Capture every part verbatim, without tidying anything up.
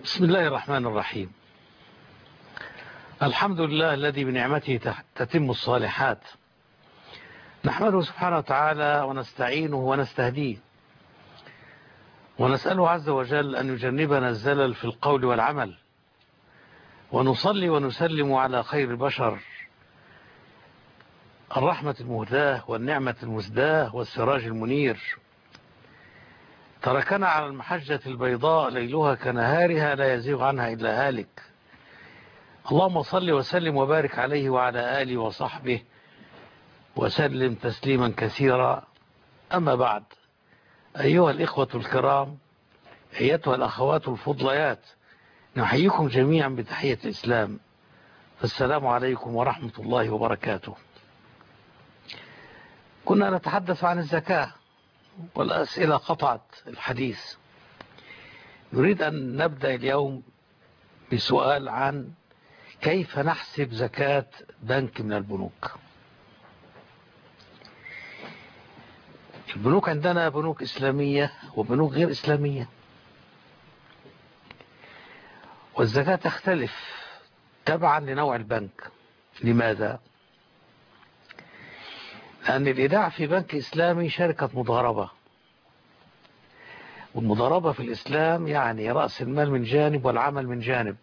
بسم الله الرحمن الرحيم. الحمد لله الذي بنعمته تتم الصالحات، نحمده سبحانه وتعالى ونستعينه ونستهديه ونسأله عز وجل أن يجنبنا الزلل في القول والعمل، ونصلي ونسلم على خير البشر، الرحمة المهداة والنعمة المسداة والسراج المنير، تركنا على المحجة البيضاء ليلها كنهارها لا يزيغ عنها إلا هالك. اللهم صل وسلم وبارك عليه وعلى آله وصحبه وسلم تسليما كثيرا. أما بعد، أيها الإخوة الكرام، أيتها الأخوات الفضليات، نحييكم جميعا بتحية الإسلام، فالسلام عليكم ورحمة الله وبركاته. كنا نتحدث عن الزكاة والأسئلة قطعت الحديث. نريد أن نبدأ اليوم بسؤال عن كيف نحسب زكاة بنك من البنوك. البنوك عندنا بنوك إسلامية وبنوك غير إسلامية، والزكاة تختلف تبعا لنوع البنك. لماذا؟ لأن الإيداع في بنك إسلامي شركة مضاربة، والمضاربة في الإسلام يعني رأس المال من جانب والعمل من جانب،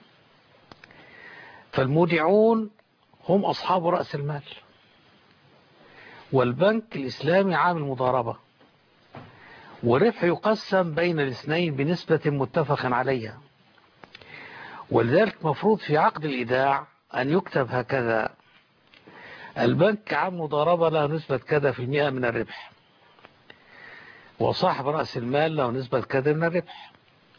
فالمودعون هم أصحاب رأس المال، والبنك الإسلامي عامل مضاربة، والربح يقسم بين الاثنين بنسبة متفق عليها. ولذلك مفروض في عقد الإيداع أن يكتب هكذا: البنك عام مضاربة له نسبة كذا في المئة من الربح، وصاحب رأس المال له نسبة كذا من الربح.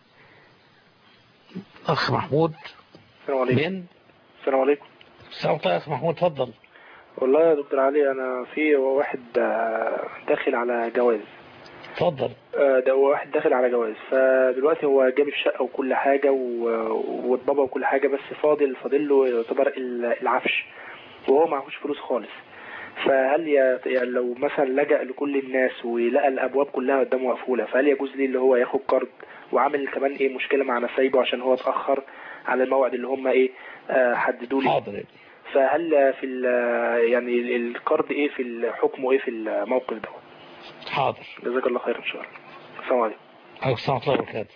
أخ محمود. السلام عليكم. من السلام عليكم. السلام عليكم. أخ محمود تفضل. والله يا دكتور علي، أنا في واحد داخل على جواز. تفضل. ده واحد داخل على جواز، فدلوقتي هو جاب الشقة وكل حاجة والبابا وكل حاجة، بس فاضل فاضل له يعتبر العفش، وهو معهوش فلوس خالص. فهل يعني لو مثلا لجأ لكل الناس ولقى الأبواب كلها قدامه مقفولة، فهل يجوز لي اللي هو ياخد قرض؟ وعامل كمان ايه مشكلة مع نسايبه عشان هو اتأخر على الموعد اللي هم ايه حددوا لي. حاضر. فهل في يعني القرض ايه في الحكم وايه في الموقف ده؟ حاضر. جزاك الله خير ان شاء الله. السلام عليكم. عليكم السلام ورحمة الله وبركاته.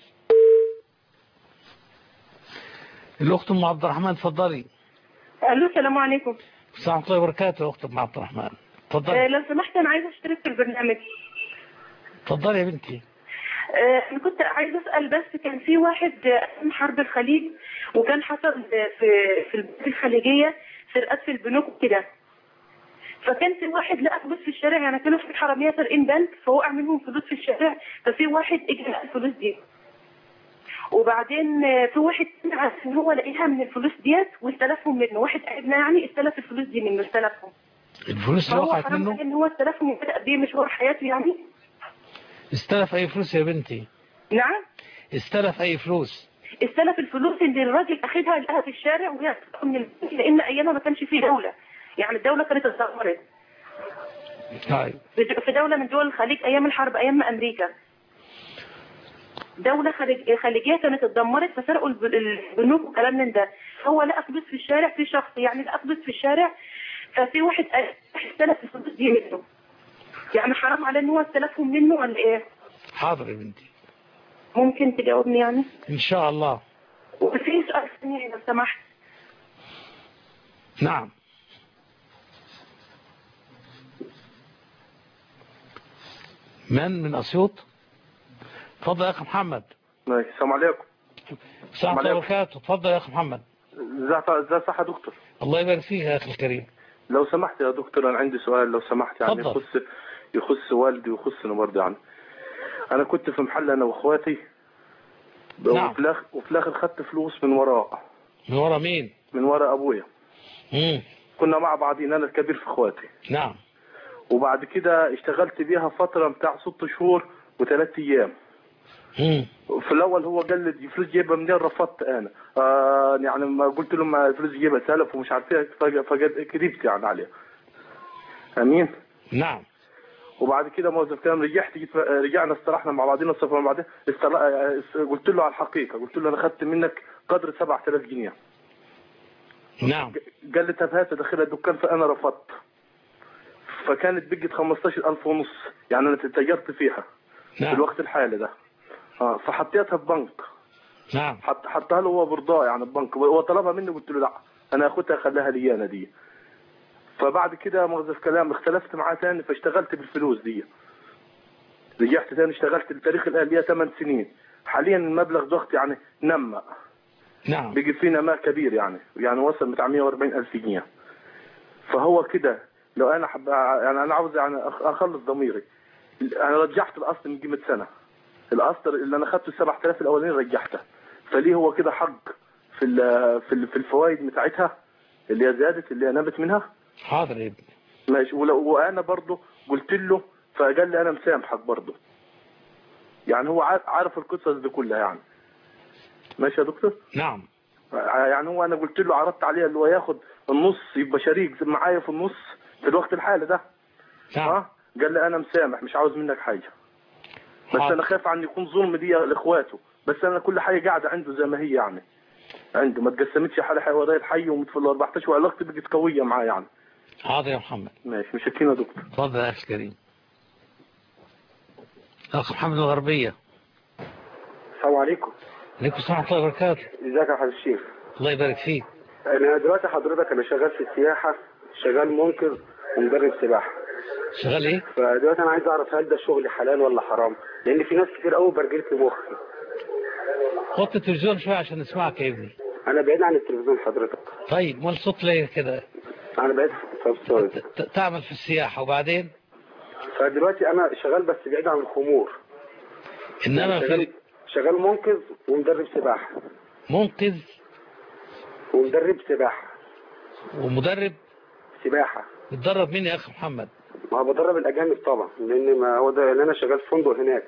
الأخت أم عبد الرحمن تفضلي. الو السلام عليكم. السلام ورحمة الله وبركاته. أخت أم عبد الرحمن تفضلي. أه لو سمحت أنا عايزة أشترك في البرنامج. تفضلي يا بنتي. أه أنا كنت عايزة أسأل، بس كان في واحد أيام حرب الخليج وكان حصل في في البلاد الخليجية سرقات في البنوك وكده، فكان في واحد لقى فلوس في الشارع، يعني كانوا في حرامية سارقين بنك فوقع منهم فلوس في الشارع، ففي واحد اجى لقى الفلوس دي، وبعدين في واحد عرف ان هو لقيها من الفلوس ديت واستلفهم منه، واحد قريبنا يعني استلف الفلوس دي منه، استلفهم. الفلوس اللي وقعت منه؟ فهو ان هو استلفهم وبدأ بيه مشوار حياته يعني. استلف اي فلوس يا بنتي؟ نعم. استلف اي فلوس؟ استلف الفلوس اللي الراجل اخدها لقاها في الشارع وهي من البنك، لان ايامها ما كانش فيه دولة، يعني الدولة كانت اتدمرت. طيب. في دولة من دول الخليج ايام الحرب، ايام ما امريكا دولة خليج خليجية كانت اتدمرت، فسرقوا البنوك وكلام من ده. هو لقى فلوس في الشارع، في شخص يعني لقى فلوس في الشارع، ففي واحد استلف الفلوس دي منه، يعني حرام عليه ان هو استلفهم منه ولا ايه؟ حاضر يا بنتي. ممكن تجاوبني يعني؟ ان شاء الله. وفي سؤال ثاني لو سمحت. نعم. من من اسيوط؟ تفضل يا اخ محمد. السلام عليكم. السلام عليكم وبركاته. تفضل يا اخ محمد. ازاي صح يا دكتور؟ الله يبارك فيك يا اخي الكريم. لو سمحت يا دكتور، انا عندي سؤال لو سمحت، يعني فضل. يخص يخص والدي ويخصني برضه. يعني انا كنت في محل انا واخواتي. نعم. وفي الاخر وفي الاخر خدت فلوس من وراه. من ورا مين؟ من ورا ابويا. امم كنا مع بعضين، انا الكبير في اخواتي. نعم. وبعد كده اشتغلت بيها فتره بتاع ست شهور وثلاث ايام. امم في الاول هو قال لي الفلوس جايبها منين، رفضت انا. آه يعني ما قلت له ما الفلوس جايبها سلف ومش عارف ايه، فقد كذبت يعني عليه. امين. نعم. وبعد كده موظف كلام رجعت جيت رجعنا استرحنا مع بعضنا صفنا مع بعضنا استر... قلت له على الحقيقه، قلت له انا خدت منك قدر سبعة آلاف جنيه. نعم. قال لي طب هات داخل الدكان، فانا رفضت. فكانت بقت خمستاشر ألف ونص، يعني انا تاجرت فيها. نعم. في الوقت الحالي ده اه فحطيتها في بنك. نعم. حط حطها له هو برضاه يعني البنك، هو طلبها مني قلت له لا انا اخدها خليها لي انا دي. فبعد كده موظف كلام اختلفت معاه ثاني، فاشتغلت بالفلوس دي. رجعت ثاني اشتغلت التاريخ الآلية ثمان سنين. حاليا المبلغ ضغط يعني نمى. نعم. بيجي فيه نماء كبير يعني يعني وصل بتاع مية وأربعين ألف جنيه. فهو كده لو انا حب يعني انا عاوز يعني اخلص ضميري. انا رجعت الاصل من قيمه سنه. الاصل اللي انا اخذته سبعة آلاف الاولانيين رجعته. فليه هو كده حق في في في الفوائد بتاعتها اللي هي زادت اللي هي نبت منها. حاضر يا ابني. ماشي. ولو وانا برضه قلت له فقال لي انا مسامحك برضه. يعني هو عارف القصص دي كلها يعني. ماشي يا دكتور. نعم. يعني هو انا قلت له عرضت عليه اللي هو ياخد النص يبقى شريك معايا في النص في الوقت الحالي ده. نعم. اه قال لي انا مسامح مش عاوز منك حاجه. بس حاضر. انا خايف عن يكون ظلم دي لاخواته. بس انا كل حاجه قاعده عنده زي ما هي يعني. عنده ما تقسمتش حالي حوالي الحي ومتفل أربعتاشر وعلاقتي بقت قويه معاه يعني. حاضر يا محمد. ماشي مشكلين يا دكتور. اتفضل يا اخي الكريم. اخ محمد الغربيه. السلام عليكم. عليكم السلام ورحمه الله وبركاته. ازيك يا حبيب الشيخ؟ الله يبارك فيك. انا دلوقتي حضرتك انا شغال في السياحه، شغال منقذ ومدرب سباحه. شغال ايه؟ فدلوقتي انا عايز اعرف هل ده شغل حلال ولا حرام؟ لان في ناس كتير قوي برجلت مخي. وطي التلفزيون شويه عشان نسمعك يا ابني. انا بعيد عن التلفزيون حضرتك. طيب ما الصوت ليه كده؟ انا بعيد في الصوت. تعمل في السياحه وبعدين؟ فدلوقتي انا شغال بس بعيد عن الخمور. انما شغال في شغال منقذ ومدرب سباحه. منقذ ومدرب سباحه. ومدرب سباحه. بتدرب مين يا اخي محمد؟ ما بدرب الاجانب طبعا، لان ما هو ده اللي انا شغال في فندق هناك.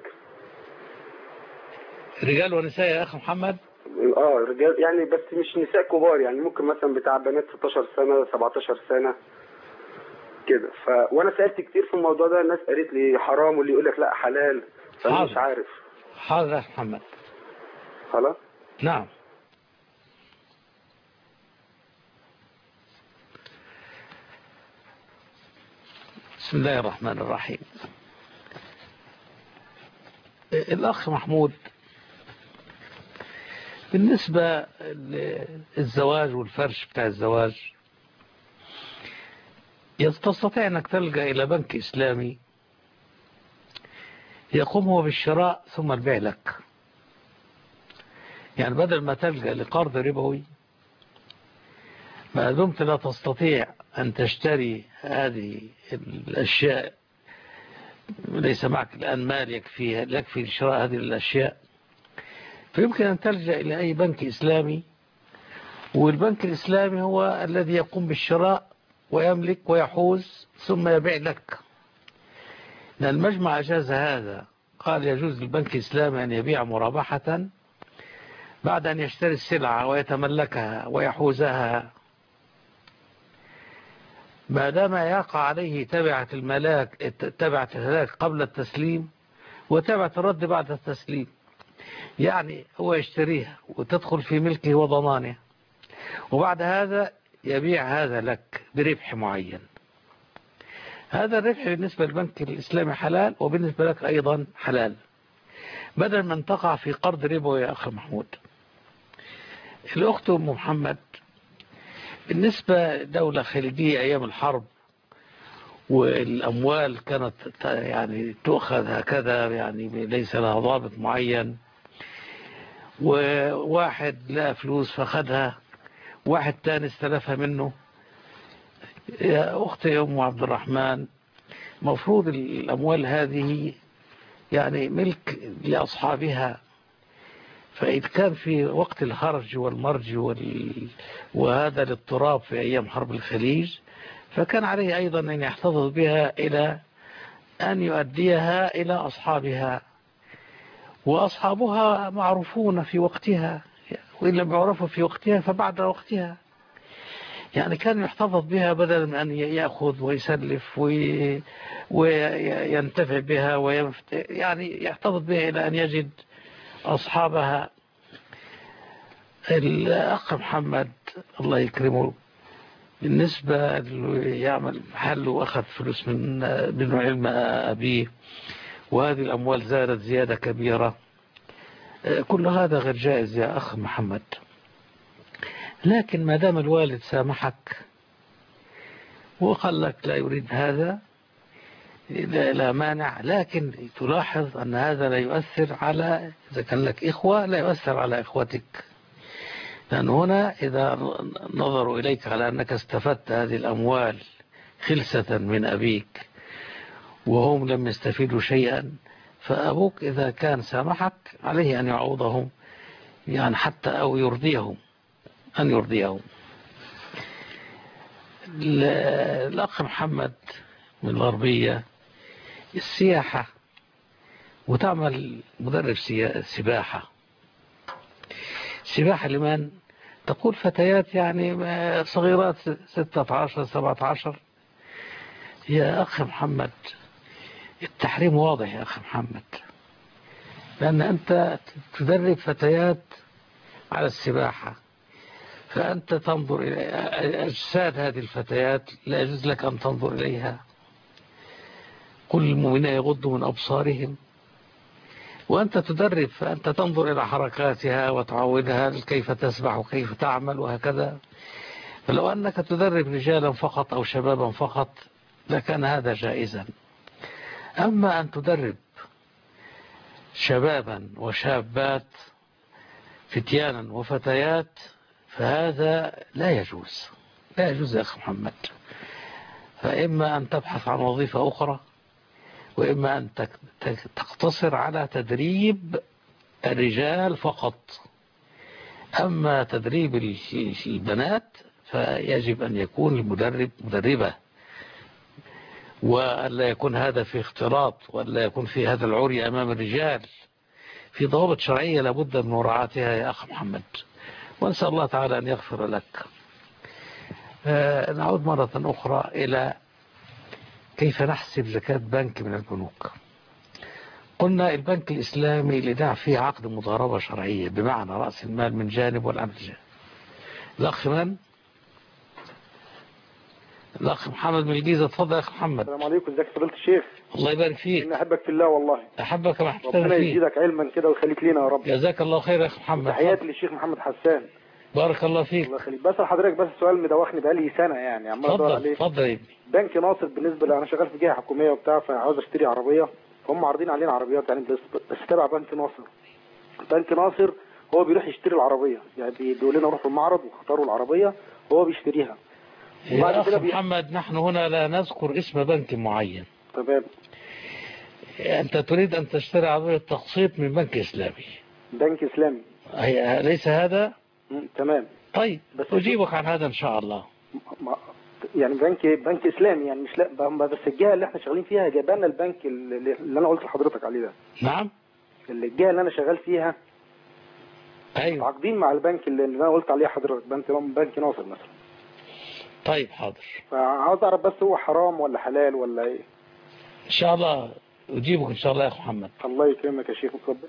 رجال ونساء يا اخي محمد؟ اه رجال يعني، بس مش نساء كبار يعني، ممكن مثلا بتاع بنات ستاشر سنه سبعتاشر سنه كده. ف وانا سالت كتير في الموضوع ده، الناس قالت لي حرام واللي يقول لك لا حلال، فانا مش عارف. حاضر يا محمد. خلاص. نعم. بسم الله الرحمن الرحيم. الأخ محمود، بالنسبة للزواج والفرش بتاع الزواج، تستطيع أنك تلجأ إلى بنك إسلامي يقوم هو بالشراء ثم البيع لك. يعني بدل ما تلجأ لقرض ربوي، ما دمت لا تستطيع أن تشتري هذه الأشياء، ليس معك الآن مال يكفي يكفي لشراء هذه الأشياء، فيمكن أن تلجأ إلى أي بنك إسلامي، والبنك الإسلامي هو الذي يقوم بالشراء ويملك ويحوز ثم يبيع لك. لأن المجمع أجاز هذا، قال يجوز للبنك الإسلامي أن يبيع مرابحة بعد أن يشتري السلعة ويتملكها ويحوزها، ما دام يقع عليه تبعة الملاك تبعة الهلاك قبل التسليم وتبعة الرد بعد التسليم. يعني هو يشتريها وتدخل في ملكه وضمانه، وبعد هذا يبيع هذا لك بربح معين. هذا الربح بالنسبة للبنك الإسلامي حلال، وبالنسبة لك أيضا حلال، بدل من تقع في قرض ربوي يا أخي محمود. الأخت أم محمد، بالنسبة دولة خليجية أيام الحرب والأموال كانت يعني تؤخذ هكذا، يعني ليس لها ضابط معين، وواحد لا فلوس فخدها، واحد تاني استلفها منه. يا أختي يا أم عبد الرحمن، مفروض الأموال هذه يعني ملك لأصحابها، فإذا كان في وقت الهرج والمرج وال... وهذا الاضطراب في أيام حرب الخليج، فكان عليه أيضا أن يحتفظ بها إلى أن يؤديها إلى أصحابها، وأصحابها معروفون في وقتها، وإن لم يعرفوا في وقتها فبعد وقتها. يعني كان يحتفظ بها بدلا من أن يأخذ ويسلف وي... وينتفع بها وينفت... يعني يحتفظ بها إلى أن يجد أصحابها. الأخ محمد الله يكرمه بالنسبة اللي يعمل محل وأخذ فلوس من من علم أبيه وهذه الأموال زادت زيادة كبيرة، كل هذا غير جائز يا أخ محمد. لكن ما دام الوالد سامحك وقال لك لا يريد هذا لا مانع، لكن تلاحظ أن هذا لا يؤثر على، إذا كان لك إخوة لا يؤثر على إخوتك، لأن هنا إذا نظروا إليك على أنك استفدت هذه الأموال خلسة من أبيك وهم لم يستفيدوا شيئا، فأبوك إذا كان سامحك عليه أن يعوضهم، يعني حتى أو يرضيهم أن يرضيهم. الأخ محمد من الغربية السياحة وتعمل مدرب سباحة. سباحة لمن؟ تقول فتيات يعني صغيرات ستة عشر سبعة عشر. يا أخ محمد التحريم واضح يا أخ محمد، لأن أنت تدرب فتيات على السباحة، فأنت تنظر إلى أجساد هذه الفتيات لا يجوز لك أن تنظر إليها. كل المؤمنين يغضوا من أبصارهم، وأنت تدرب فأنت تنظر إلى حركاتها وتعودها كيف تسبح وكيف تعمل وهكذا. فلو أنك تدرب رجالا فقط أو شبابا فقط لكان هذا جائزا. أما أن تدرب شبابا وشابات فتيانا وفتيات فهذا لا يجوز، لا يجوز يا أخي محمد. فإما أن تبحث عن وظيفة أخرى، وإما أن تقتصر على تدريب الرجال فقط. أما تدريب البنات فيجب أن يكون المدرب مدربة، وألا يكون هذا في اختلاط، وألا يكون في هذا العري أمام الرجال. في ضوابط شرعية لابد من مراعاتها يا أخ محمد، ونسأل الله تعالى أن يغفر لك. آه نعود مرة أخرى إلى كيف نحسب زكاة بنك من البنوك. قلنا البنك الإسلامي لدع فيه عقد مضاربة شرعية، بمعنى رأس المال من جانب والأمر من جانب. الأخ من؟ الأخ محمد من الجيزة، تفضل يا أخ محمد. السلام عليكم، ازيك يا فضيلة الشيخ؟ الله يبارك فيك. إني أحبك في الله والله. أحبك ما أحببتني ربنا فيه. يزيدك علما كده ويخليك لينا يا رب. جزاك الله خير يا أخ محمد. تحياتي للشيخ محمد حسان. بارك الله فيك. الله يخليك. بسأل حضرتك بس سؤال مدوخني بقالي سنة يعني عمال ادور عليه. اتفضل يا ابني. بنك ناصر، بالنسبة لي أنا شغال في جهة حكومية وبتاع، فعاوز أشتري عربية، هم عارضين علينا عربيات يعني بس بس تبع بنك ناصر. بنك ناصر هو بيروح يشتري العربية، يعني بيقول لنا روحوا المعرض واختاروا العربية وهو بيشتريها. يا أخ محمد نحن هنا لا نذكر اسم بنك معين. تمام. أنت تريد أن تشتري عربية تقسيط من بنك إسلامي. بنك إسلامي. ليس هذا؟ تمام. طيب بس أجيبك عن هذا إن شاء الله. ما يعني بنك بنك إسلامي يعني مش لا بس الجهة اللي احنا شغالين فيها جابنا البنك اللي, اللي أنا قلت لحضرتك عليه ده. نعم. اللي الجهة اللي أنا شغال فيها. أيوة. عاقدين مع البنك اللي, اللي أنا قلت عليه حضرتك، بنك بنك ناصر مثلا. طيب حاضر. فعاوز أعرف بس هو حرام ولا حلال ولا إيه؟ إن شاء الله أجيبك إن شاء الله يا أخو محمد. الله يكرمك يا شيخ، اتفضل.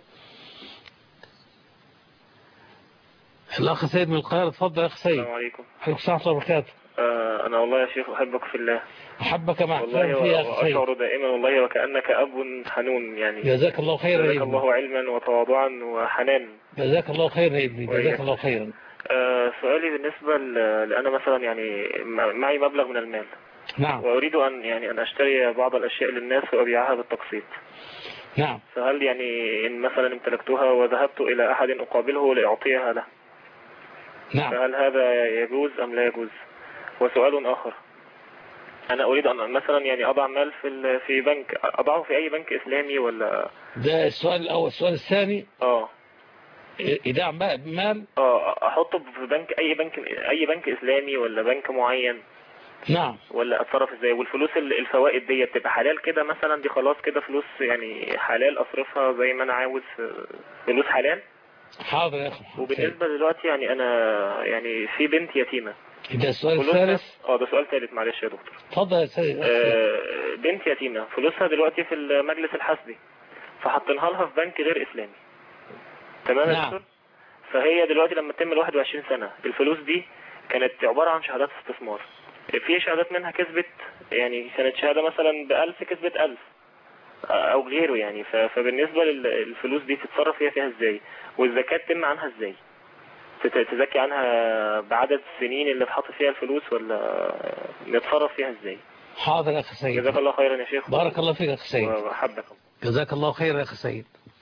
الأخ سيد من القاهرة، اتفضل يا أخ سيد. السلام عليكم. عليكم السلام ورحمة الله وبركاته. آه أنا والله يا شيخ أحبك في الله. أحبك مع والله فيها أخ سيد. وأشعر دائما والله وكأنك أب حنون يعني. جزاك الله خيرا يا ابني. جزاك الله علما وتواضعا وحنان. جزاك الله خيرا يا ابني، جزاك الله خيرا. آه سؤالي بالنسبة لأنا مثلا يعني معي مبلغ من المال. نعم. وأريد أن يعني أن أشتري بعض الأشياء للناس وأبيعها بالتقسيط. نعم. فهل يعني إن مثلا امتلكتها وذهبت إلى أحد أقابله لأعطيها له، نعم، فهل هذا يجوز أم لا يجوز؟ وسؤال آخر، أنا أريد أن مثلا يعني أضع مال في في بنك، أضعه في أي بنك إسلامي ولا؟ ده السؤال الأول. السؤال الثاني آه إيداع مال آه أحطه في بنك، أي بنك أي بنك إسلامي ولا بنك معين؟ نعم. ولا أتصرف إزاي؟ والفلوس الفوائد دي بتبقى حلال كده مثلا؟ دي خلاص كده فلوس يعني حلال أصرفها زي ما أنا عاوز، فلوس حلال؟ حاضر يا أخي. وبالنسبة دلوقتي يعني أنا يعني في بنت يتيمة، ده السؤال فلوسها الثالث. اه ده سؤال ثالث، معلش يا دكتور. اتفضل يا سيد. آه بنت يتيمة فلوسها دلوقتي في المجلس الحسبي، فحطينها لها في بنك غير إسلامي. تمام يا نعم. دكتور؟ فهي دلوقتي لما تتم ال واحد وعشرين سنة الفلوس دي كانت عبارة عن شهادات استثمار. في شهادات منها كسبت، يعني كانت شهادة مثلا بألف كسبت ألف أو غيره يعني. فبالنسبة للفلوس دي تتصرف فيها فيها ازاي؟ والزكاة تتم عنها ازاي؟ تزكي عنها بعدد السنين اللي اتحط فيها الفلوس، ولا نتصرف فيها ازاي؟ حاضر يا أخي سيد. جزاك الله خيرا يا شيخ. بارك الله فيك يا أخي سيد. وحبكم. جزاك الله خير يا أخي سيد.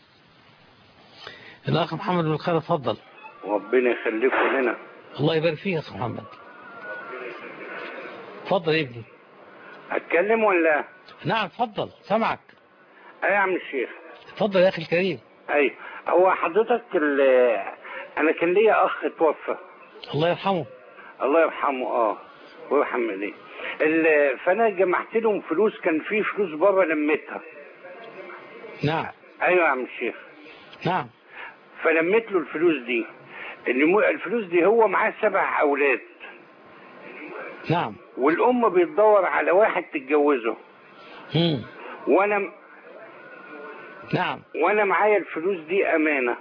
الأخ محمد بن خالد اتفضل. ربنا يخليكم لنا. الله يبارك فيك يا أخي محمد. اتفضل يا ابني. أتكلم ولا؟ نعم اتفضل سمعك. أي يا عم الشيخ. اتفضل يا أخي الكريم. أي هو حضرتك أنا كان ليا أخ توفى. الله يرحمه. الله يرحمه اه ويرحم ليه. فأنا جمعت لهم فلوس، كان في فلوس بره لميتها. نعم. أيوة يا عم الشيخ. نعم. فلميت له الفلوس دي. الفلوس دي هو معاه سبع أولاد. نعم. والأم بتدور على واحد تتجوزه. مم. وأنا نعم. وأنا معايا الفلوس دي أمانة.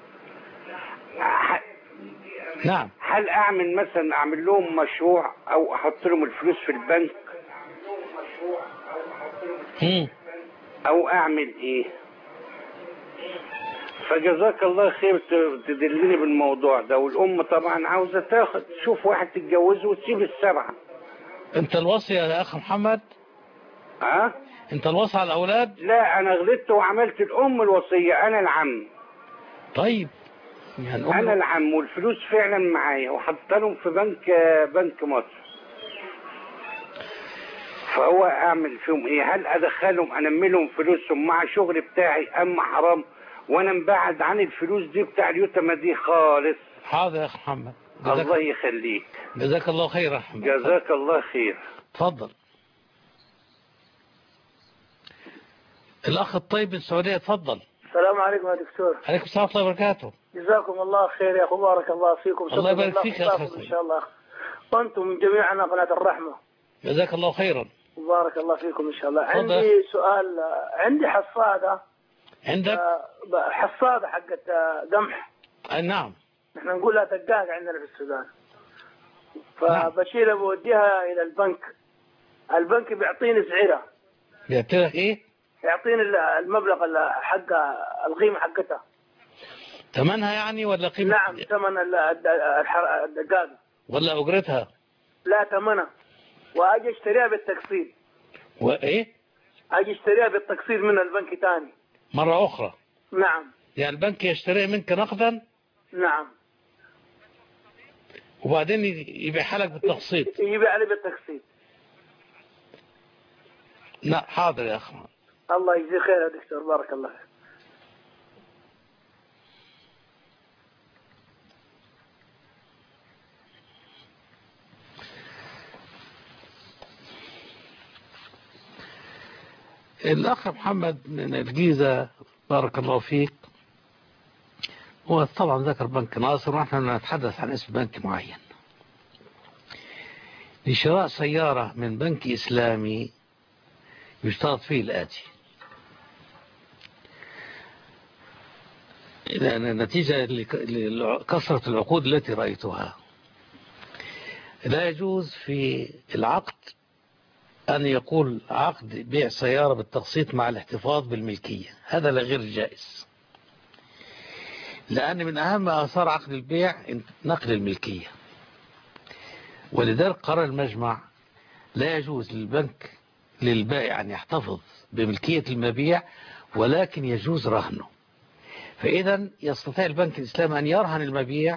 ح... نعم. هل أعمل مثلا أعمل لهم مشروع أو أحط لهم الفلوس في البنك؟ مم. أو أعمل إيه؟ فجزاك الله خير تدلني بالموضوع ده. والأم طبعا عاوزة تاخد تشوف واحد تتجوزه وتسيب السبعة. أنت الوصي يا أخ محمد؟ ها؟ أنت الوصي على الأولاد؟ لا أنا غلطت وعملت الأم الوصية، أنا العم. طيب يعني أم... أنا العم، والفلوس فعلا معايا وحطها لهم في بنك بنك مصر. فهو أعمل فيهم إيه؟ هل أدخلهم أنمي لهم فلوسهم مع شغل بتاعي أما حرام وأنا مبعد عن الفلوس دي بتاع اليتامى دي خالص؟ حاضر يا أخ محمد. الله يخليك. جزاك الله خير يا محمد. جزاك الله خير. تفضل. الأخ الطيب من السعودية اتفضل. السلام عليكم يا دكتور. عليكم السلام ورحمة الله وبركاته. جزاكم الله خير يا أخو، بارك الله فيكم. الله يبارك فيك يا أخي. إن شاء الله وأنتم جميعا قناة الرحمة. جزاك الله خيرا. بارك الله فيكم إن شاء الله. عندي سؤال، عندي حصادة. عندك؟ حصادة حقت قمح. أي نعم. نحن نقول لها دقاق عندنا في السودان. فبشيلها بوديها إلى البنك. البنك بيعطيني سعرها. بيعطيك إيه؟ يعطيني المبلغ حق القيمة حقتها. ثمنها يعني ولا قيمة؟ نعم ثمن الدقاق. ولا أجرتها؟ لا ثمنها. وأجي اشتريها بالتقسيط. وإيه؟ أجي اشتريها بالتقسيط من البنك تاني. مرة أخرى؟ نعم. يعني البنك يشتريها منك نقدا؟ نعم. وبعدين يبيعها لك بالتقسيط؟ يبيع لي بالتقسيط. لا حاضر يا أخي. الله يجزي خير يا دكتور، بارك الله فيك. الأخ محمد من الجيزة بارك الله فيك، هو طبعا ذكر بنك ناصر ونحن نتحدث عن اسم بنك معين. لشراء سيارة من بنك إسلامي يشترط فيه الآتي: نتيجة لكثرة العقود التي رأيتها، لا يجوز في العقد أن يقول عقد بيع سيارة بالتقسيط مع الاحتفاظ بالملكية، هذا لا غير جائز، لأن من أهم آثار عقد البيع نقل الملكية. ولذلك قرر المجمع لا يجوز للبنك للبائع أن يحتفظ بملكية المبيع، ولكن يجوز رهنه. فإذا يستطيع البنك الإسلامي أن يرهن المبيع،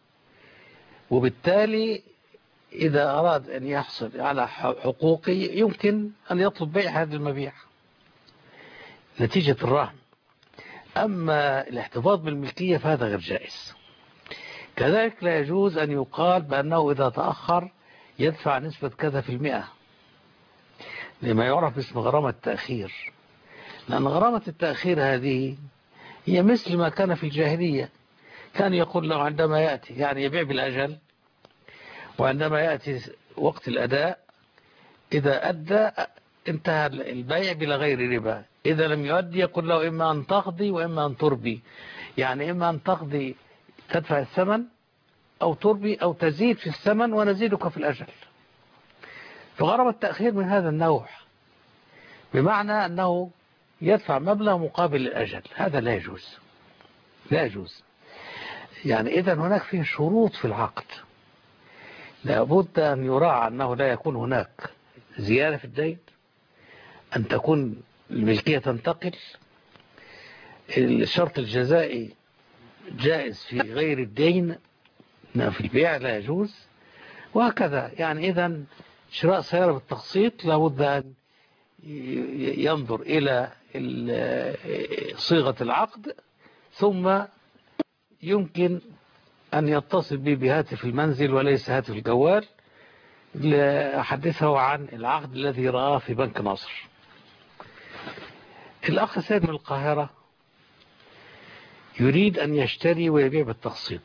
وبالتالي إذا أراد أن يحصل على حقوقه يمكن أن يطلب بيع هذا المبيع نتيجة الرهن. أما الاحتفاظ بالملكية فهذا غير جائز. كذلك لا يجوز أن يقال بأنه إذا تأخر يدفع نسبة كذا في المئة، لما يعرف باسم غرامة التأخير، لأن غرامة التأخير هذه هي مثل ما كان في الجاهلية، كان يقول له عندما يأتي يعني يبيع بالأجل، وعندما يأتي وقت الأداء إذا أدى انتهى البيع بلا غير ربا، إذا لم يؤدي يقول له إما أن تقضي وإما أن تربي، يعني إما أن تقضي تدفع الثمن أو تربي أو تزيد في الثمن ونزيدك في الأجل. فغرب التأخير من هذا النوع بمعنى أنه يدفع مبلغ مقابل الأجل، هذا لا يجوز، لا يجوز. يعني إذا هناك فيه شروط في العقد، لابد أن يراعى أنه لا يكون هناك زيادة في الدين، أن تكون الملكية تنتقل، الشرط الجزائي جائز في غير الدين، في البيع لا يجوز، وهكذا. يعني إذا شراء سيارة بالتقسيط لابد أن ينظر إلى صيغة العقد، ثم يمكن أن يتصل بي بهاتف المنزل وليس هاتف الجوال لأحدثه عن العقد الذي رآه في بنك ناصر. الأخ سيد من القاهرة يريد أن يشتري ويبيع بالتقسيط.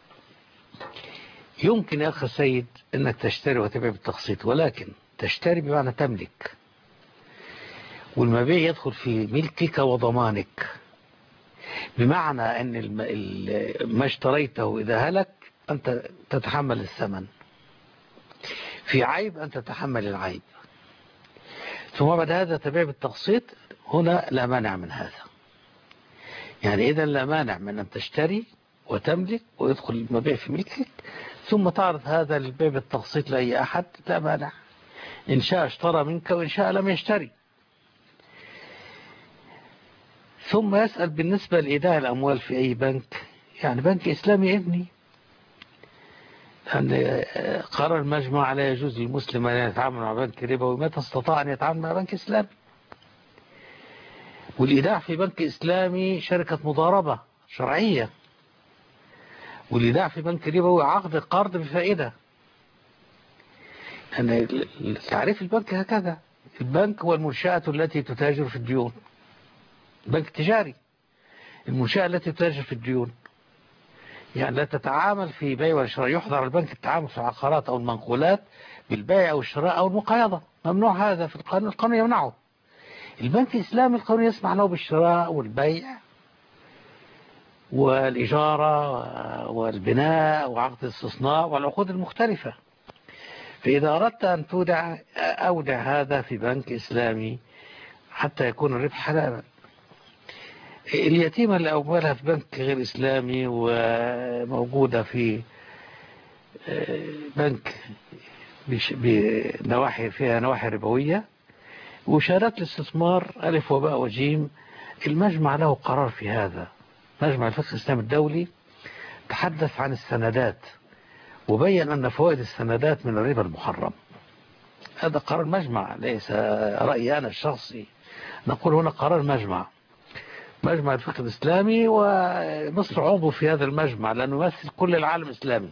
يمكن يا أخ سيد أنك تشتري وتبيع بالتقسيط، ولكن تشتري بمعنى تملك، والمبيع يدخل في ملكك وضمانك، بمعنى أن ما اشتريته إذا هلك أنت تتحمل الثمن، في عيب أنت تتحمل العيب. ثم بعد هذا تبيع بالتقسيط، هنا لا مانع من هذا. يعني إذا لا مانع من أن تشتري وتملك ويدخل المبيع في ملكك، ثم تعرض هذا للبيع بالتقسيط لأي أحد، لا مانع، إن شاء اشترى منك وإن شاء لم يشتري. ثم يسأل بالنسبة لإيداع الأموال في أي بنك، يعني بنك إسلامي ابني، أن قرار المجمع لا يجوز للمسلم أن يتعامل مع بنك ربوي متى استطاع أن يتعامل مع بنك إسلامي. والإيداع في بنك إسلامي شركة مضاربة شرعية، والإيداع في بنك ربوي عقد قرض بفائدة. أن تعريف البنك هكذا، البنك هو المنشأة التي تتاجر في الديون، بنك تجاري، المنشأة التي تتاجر في الديون، يعني لا تتعامل في بيع وشراء. يحظر البنك التعامل في العقارات أو المنقولات بالبيع أو الشراء أو المقايضة، ممنوع هذا في القانون، القانون يمنعه. البنك الإسلامي القانون يسمح له بالشراء والبيع والإجارة والبناء وعقد الاستصناع والعقود المختلفة. فإذا أردت أن تودع أودع هذا في بنك إسلامي حتى يكون الربح حلالا. اليتيمة اللي أولها في بنك غير إسلامي وموجودة في بنك بنواحي فيها نواحي ربوية وشهادات الاستثمار ألف وباء وجيم، المجمع له قرار في هذا. مجمع الفقه الإسلامي الدولي تحدث عن السندات وبين أن فوائد السندات من الربا المحرم. هذا قرار مجمع، ليس رأيي أنا الشخصي، نقول هنا قرار مجمع، مجمع الفقه الإسلامي، ومصر عضو في هذا المجمع لأنه يمثل كل العالم الإسلامي.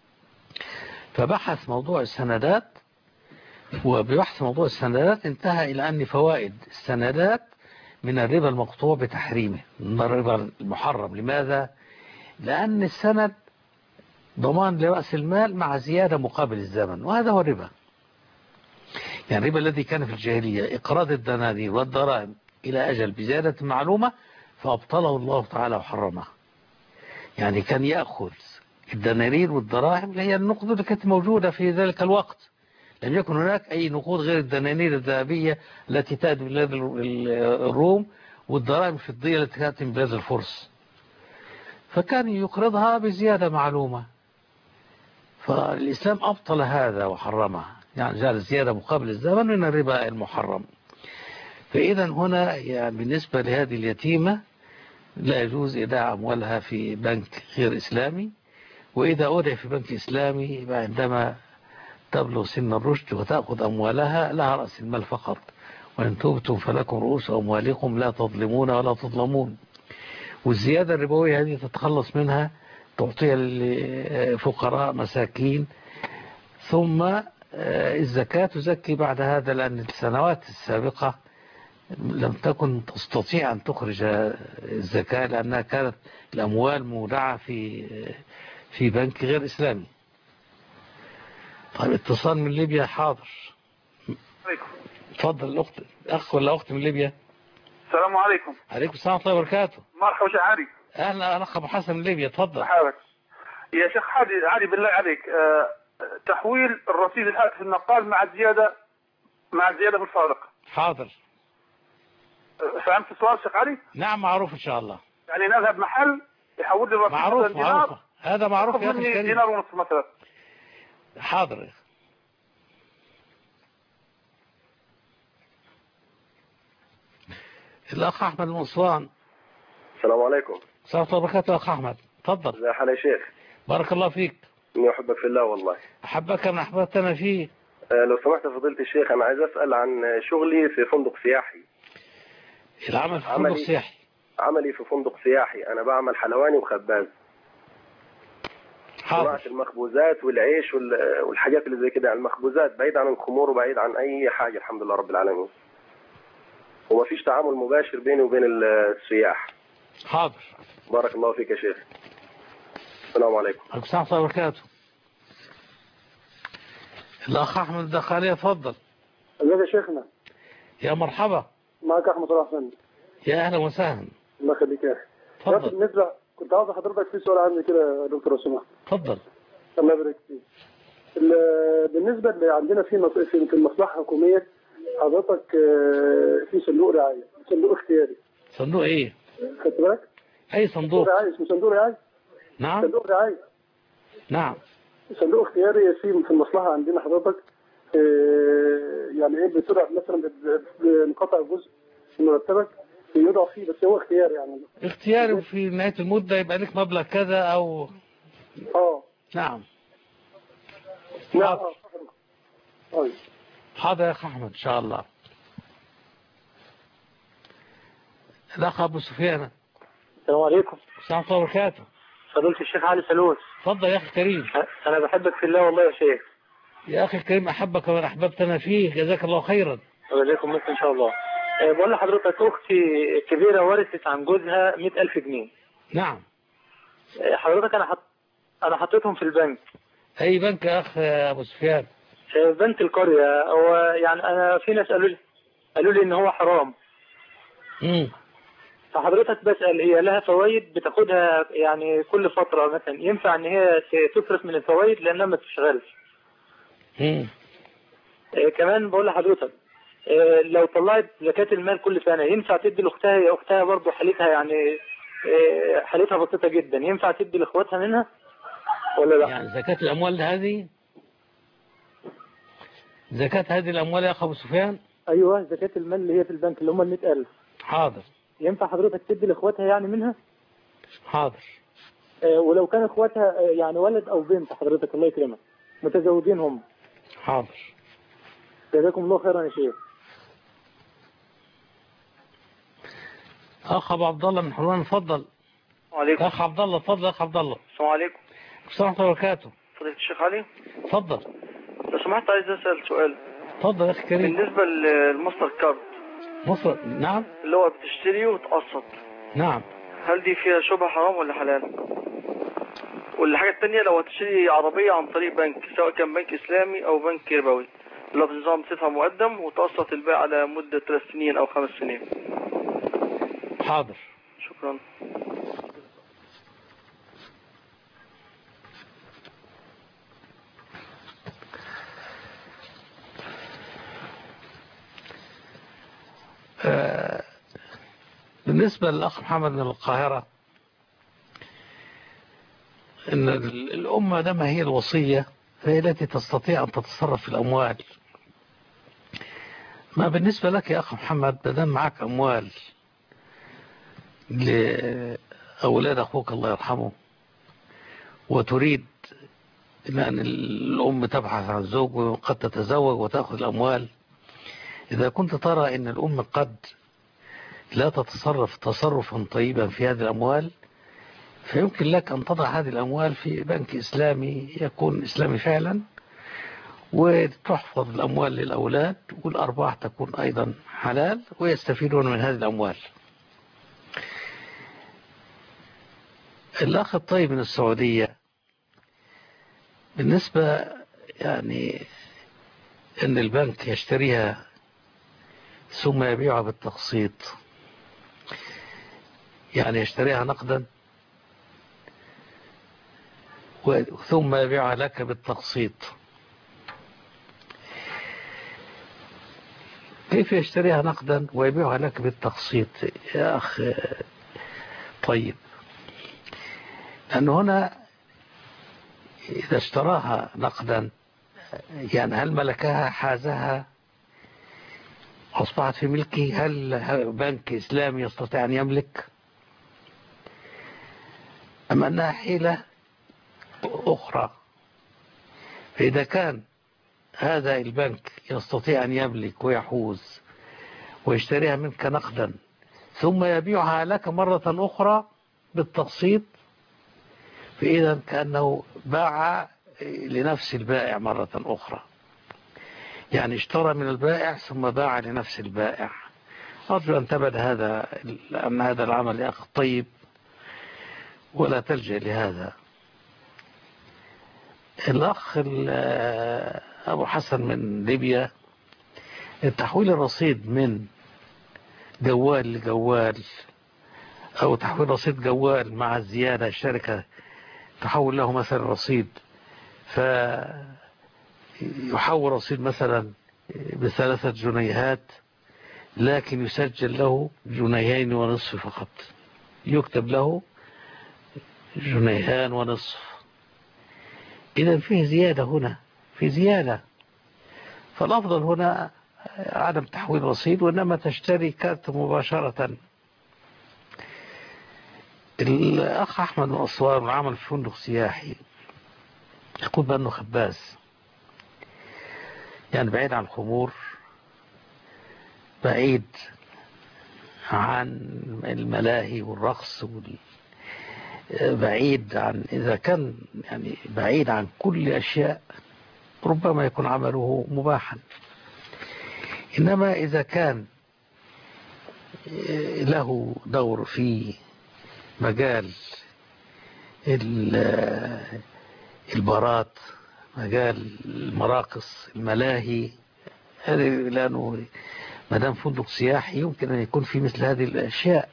فبحث موضوع السندات، وببحث موضوع السندات انتهى إلى أن فوائد السندات من الربا المقطوع بتحريمه، من الربا المحرم. لماذا؟ لأن السند ضمان لرأس المال مع زيادة مقابل الزمن، وهذا هو الربا. يعني الربا الذي كان في الجاهلية إقراض الدنانير والدراهم إلى أجل بزيادة معلومة فأبطله الله تعالى وحرمه. يعني كان يأخذ الدنانير والدراهم اللي هي النقود اللي كانت موجودة في ذلك الوقت، لم يكن هناك أي نقود غير الدنانير الذهبية التي تأتي من بلاد الروم والدراهم الفضية التي تأتي من بلاد الفرس، فكان يقرضها بزيادة معلومة. فالإسلام أبطل هذا وحرمه، يعني جعل الزيادة مقابل الزمن من الربا المحرم. فإذا هنا يعني بالنسبة لهذه اليتيمة لا يجوز إيداع أموالها في بنك غير إسلامي، وإذا أودع في بنك إسلامي عندما تبلغ سن الرشد وتأخذ أموالها لها رأس المال فقط، وإن تبتم فلكم رؤوس أموالكم لا تظلمون ولا تظلمون. والزيادة الربوية هذه تتخلص منها، تعطيها لفقراء مساكين، ثم الزكاة تزكي بعد هذا، لأن السنوات السابقة لم تكن تستطيع أن تخرج الزكاة لأنها كانت الأموال مودعة في في بنك غير إسلامي. طيب اتصال من ليبيا. حاضر. عليكم. اتفضل الأخت، أخ ولا أخت من ليبيا؟ السلام عليكم. عليكم السلام ورحمة الله وبركاته. مرحبا شيخ علي. أهلا، أنا أخ أبو حسن من ليبيا. اتفضل. حالك يا شيخ علي. علي بالله عليك، أه تحويل الرصيد الهاتف النقال مع الزيادة مع الزيادة في الفارق. حاضر. أه فهمت السؤال شيخ علي؟ نعم معروف إن شاء الله. يعني نذهب محل يحول لي الرصيد معروف مثلا دينار، معروف هذا معروف يا أخي مني الكريم. دينار ونصف مثلا. حاضر. الأخ أحمد من أسوان. السلام عليكم. السلام عليكم وبركاته. أخ أحمد تفضل. ازي حالك يا شيخ؟ بارك الله فيك. إني أحبك في الله والله. أحبك من أحببتنا فيه. أه لو سمحت فضيلة الشيخ، أنا عايز أسأل عن شغلي في فندق سياحي. العمل في فندق عملي سياحي. عملي في فندق سياحي، أنا بعمل حلواني وخباز. حاضر. صناعة المخبوزات والعيش وال- والحاجات اللي زي كده، المخبوزات بعيد عن الخمور وبعيد عن أي حاجة الحمد لله رب العالمين. ومفيش تعامل مباشر بيني وبين السياح. حاضر. بارك الله فيك يا شيخ. السلام عليكم. عليكم السلام ورحمة الله وبركاته. الأخ أحمد الدخالية تفضل. ازيك يا شيخنا؟ يا مرحبا. معك احمد صلاح حسين. يا أهلا وسهلا. الله يخليك يا اخي. تفضل. بالنسبه كنت عاوز حضرتك في سؤال عندي كده يا دكتور لو سمحت. تفضل. الله يبارك فيك. ال- بالنسبه اللي عندنا في مص- في في المصلحه الحكوميه حضرتك آه، في صندوق رعايه، صندوق اختياري. صندوق إيه؟ خدت بالك؟ أي صندوق؟ رعايه، اسمه صندوق رعايه. نعم. صندوق رعايه. نعم. صندوق اختياري في في المصلحه عندنا حضرتك آه، يعني ايه بتدعى مثلا ب- بنقطع جزء من مرتبك يوضع فيه، بس هو اختياري يعني. اختياري في نهاية المدة يبقى لك مبلغ كذا أو. اه. نعم. نعم. حاضر. حاضر يا أخ أحمد إن شاء الله. الأخ أبو سفيان. السلام عليكم. السلام عليكم وبركاته. فضيلة الشيخ علي سلوس. تفضل يا أخي الكريم. أنا بحبك في الله والله يا شيخ. يا أخي الكريم أحبك ومن أحببتنا فيه، جزاك الله خيرا. وجزاكم مثل إن شاء الله. أه، بقول لحضرتك أختي الكبيرة ورثت عن جوزها مئة ألف جنيه. نعم. أه، حضرتك أنا حط أنا حطيتهم في البنك. أي بنك يا أخ أبو سفيان؟ أه، بنك القرية. هو يعني أنا في ناس قالوا لي قالوا لي إن هو حرام. امم فحضرتك بسأل هي لها فوائد بتاخدها يعني كل فترة مثلا، ينفع إن هي تصرف من الفوائد لأنها ما بتشتغلش؟ امم آه، كمان بقول لحضرتك آه، لو طلعت زكاة المال كل سنة ينفع تدي لأختها؟ هي أختها برضه حالتها يعني آه، حالتها بسيطة جدا، ينفع تدي لإخواتها منها ولا لا؟ يعني زكاة الأموال هذه، زكاة هذه الأموال يا أخ أبو سفيان؟ أيوه زكاة المال اللي هي في البنك اللي هم المئة ألف. حاضر. ينفع حضرتك تدي لإخواتها يعني منها؟ حاضر. آه، ولو كان إخواتها آه، يعني ولد أو بنت حضرتك الله يكرمك متزوجين هم. حاضر. جزاكم الله خيرا يا شيخ. أخ أبو عبد الله من حلوان اتفضل. وعليكم. أخ عبد الله اتفضل. أخ عبد الله. السلام عليكم. السلام عليكم وبركاته. فضيلة الشيخ علي. اتفضل. لو سمحت عايز أسأل سؤال. اتفضل يا أخي كريم. بالنسبة للماستر كارد. مصر. نعم. اللي هو بتشتري وتقسط. نعم. هل دي فيها شبهة حرام ولا حلال؟ والحاجة التانية لو هتشتري عربية عن طريق بنك سواء كان بنك إسلامي أو بنك ربوي اللي هو بنظام تدفع مقدم وتقسط البيع على مدة ثلاث سنين أو خمس سنين. حاضر. شكرا. آه بالنسبة للأخ محمد من القاهرة، إن الأمة لما هي الوصية فهي التي تستطيع أن تتصرف في الأموال. ما بالنسبة لك يا أخ محمد بدل معك أموال لأولاد أخوك الله يرحمه وتريد أن الأم تبحث عن زوج وقد تتزوج وتأخذ الأموال، إذا كنت ترى أن الأم قد لا تتصرف تصرفا طيبا في هذه الأموال فيمكن لك أن تضع هذه الأموال في بنك إسلامي يكون إسلامي فعلا وتحفظ الأموال للأولاد والأرباح تكون أيضا حلال ويستفيدون من هذه الأموال. الأخ الطيب من السعودية بالنسبة يعني ان البنك يشتريها ثم يبيعها بالتقسيط، يعني يشتريها نقدا ثم يبيعها لك بالتقسيط. كيف يشتريها نقدا ويبيعها لك بالتقسيط يا أخ؟ طيب، لأن هنا إذا اشتراها نقدا يعني هل ملكها حازها أصبحت في ملكه؟ هل بنك إسلامي يستطيع أن يملك؟ أم أنها حيلة أخرى؟ فإذا كان هذا البنك يستطيع أن يملك ويحوز ويشتريها منك نقدا ثم يبيعها لك مرة أخرى بالتقسيط، فإذا كأنه باع لنفس البائع مرة أخرى، يعني اشترى من البائع ثم باع لنفس البائع. أرجو أن تبعد هذا أن هذا العمل يا أخي طيب، ولا تلجأ لهذا. الأخ أبو حسن من ليبيا، تحويل الرصيد من جوال لجوال أو تحويل رصيد جوال مع الزيادة، الشركة تحول له مثلا رصيد فيحول رصيد مثلا بثلاثة جنيهات لكن يسجل له جنيهين ونصف فقط، يكتب له جنيهان ونصف. إذا فيه زيادة، هنا في زيادة. فالأفضل هنا عدم تحويل رصيد وإنما تشتري كارت مباشرة. الأخ أحمد من أسوان عمل في فندق سياحي، يقول بأنه خباز، يعني بعيد عن الخمور، بعيد عن الملاهي والرقص، بعيد عن، إذا كان يعني بعيد عن كل أشياء ربما يكون عمله مباحا. إنما إذا كان له دور في مجال البارات، مجال المراقص، الملاهي، لأنه مدام فندق سياحي يمكن أن يكون في مثل هذه الأشياء.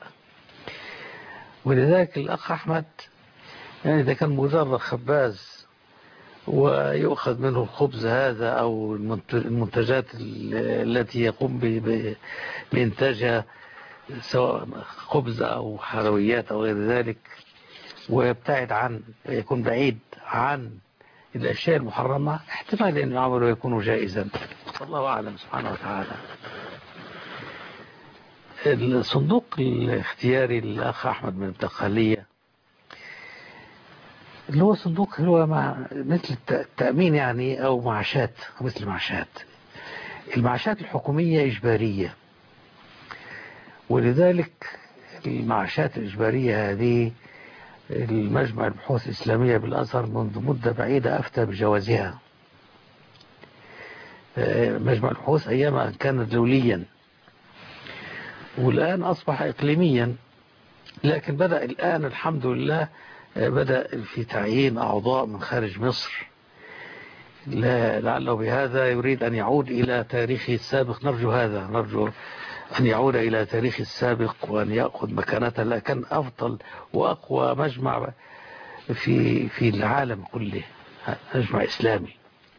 ولذلك الأخ أحمد يعني إذا كان مجرد خباز ويؤخذ منه الخبز هذا أو المنتجات التي يقوم بإنتاجها سواء خبز أو حلويات أو غير ذلك، ويبتعد عن، يكون بعيد عن الأشياء المحرمة، احتمال أن عمله يكون جائزا، والله أعلم سبحانه وتعالى. الصندوق الاختياري للأخ أحمد من الدقهلية اللي هو صندوق هو مع مثل التأمين يعني أو معاشات، مثل معاشات. المعاشات الحكومية إجبارية، ولذلك المعاشات الإجبارية هذه المجمع البحوث الإسلامية بالأزهر منذ مدة بعيدة أفتى بجوازها. مجمع البحوث أيام كان دوليا والآن أصبح إقليميا، لكن بدأ الآن الحمد لله بدأ في تعيين أعضاء من خارج مصر، لعله بهذا يريد أن يعود إلى تاريخه السابق. نرجو هذا، نرجو أن يعود إلى تاريخه السابق وأن يأخذ مكانته، لكن أفضل وأقوى مجمع في في العالم كله، مجمع إسلامي.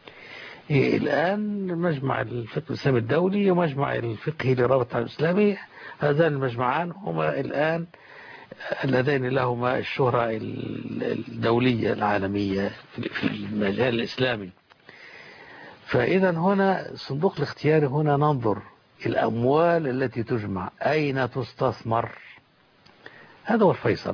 الآن مجمع الفقه الإسلامي الدولي ومجمع الفقه لرابطة الإسلامي، هذان المجمعان هما الآن اللذين لهما الشهرة الدولية العالمية في المجال الإسلامي. فإذا هنا صندوق الاختياري، هنا ننظر الأموال التي تجمع أين تستثمر، هذا هو الفيصل.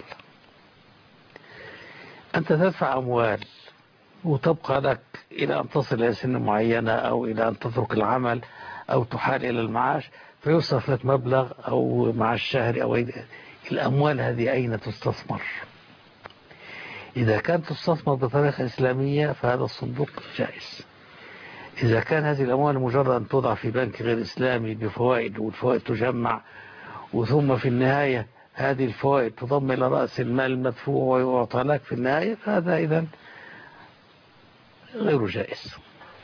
أنت تدفع أموال وتبقى لك إلى أن تصل إلى سن معينة أو إلى أن تترك العمل أو تحال إلى المعاش فيصرف لك مبلغ أو مع الشهر أو الأموال هذه أين تستثمر؟ إذا كانت تستثمر بطريقة إسلامية فهذا الصندوق جائز. إذا كان هذه الأموال مجرد أن توضع في بنك غير إسلامي بفوائد والفوائد تجمع وثم في النهاية هذه الفوائد تضم إلى رأس المال المدفوع ويعطى لك في النهاية، فهذا إذن غير جائز.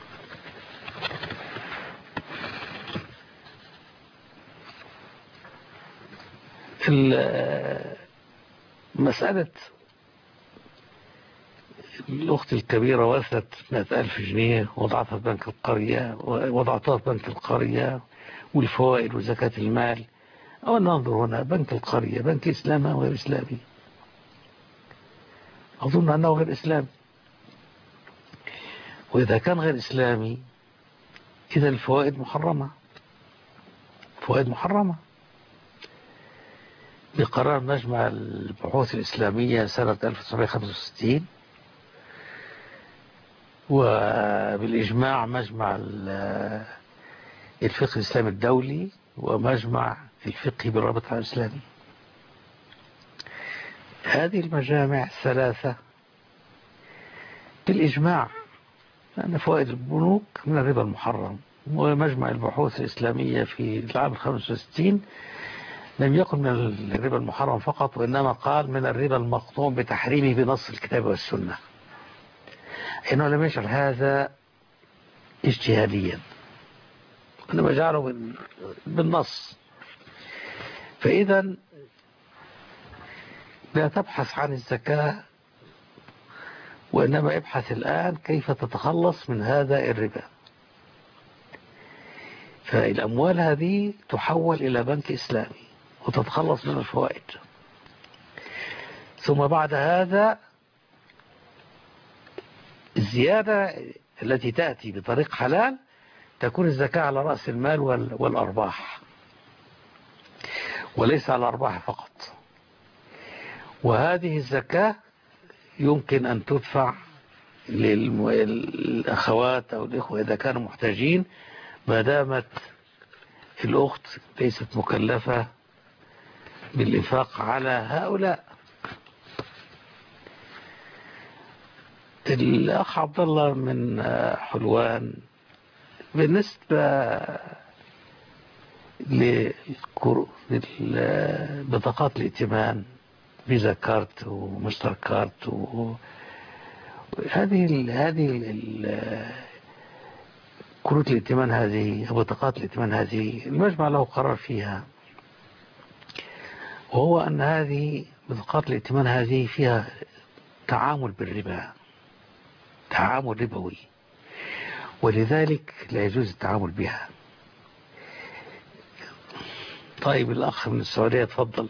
مسألة الأخت الكبيرة ورثت مئة ألف جنيه وضعتها في بنك القرية وضعتها في بنك القرية والفوائد وزكاة المال. أو ننظر هنا بنك القرية بنك إسلامي أو غير إسلامي؟ أظن أنه غير إسلامي، وإذا كان غير إسلامي إذا الفوائد محرمة، فوائد محرمة بقرار مجمع البحوث الإسلامية سنة ألف وتسعمائة وخمسة وستين وبالإجماع مجمع الفقه الإسلامي الدولي ومجمع الفقه بالرابطة الإسلامي. هذه المجامع الثلاثة بالإجماع أن فوائد البنوك من الربا المحرم، ومجمع البحوث الإسلامية في العام الخمسة وستين لم يقل من الربا المحرم فقط، وإنما قال من الربا المقطوع بتحريمه بنص الكتاب والسنة، إنه لم يجعل هذا اجتهاديا، إنما جعله بالنص. فإذا لا تبحث عن الزكاة، وإنما ابحث الآن كيف تتخلص من هذا الربا. فالأموال هذه تحول إلى بنك إسلامي وتتخلص من الفوائد، ثم بعد هذا الزيادة التي تأتي بطريق حلال تكون الزكاة على رأس المال والأرباح وليس على الأرباح فقط. وهذه الزكاة يمكن أن تدفع للأخوات أو الإخوة إذا كانوا محتاجين، ما دامت الأخت ليست مكلفة بالإنفاق على هؤلاء. الأخ عبد الله من حلوان، بالنسبة لبطاقات الائتمان فيزا كارت ومستر كارت و... هذه هذه كروت الائتمان هذه بطاقات الائتمان هذه المجمع له قرار فيها، وهو أن هذه بطاقات الائتمان هذه فيها تعامل بالربا، تعامل ربوي، ولذلك لا يجوز التعامل بها. طيب الأخ من السعودية تفضل.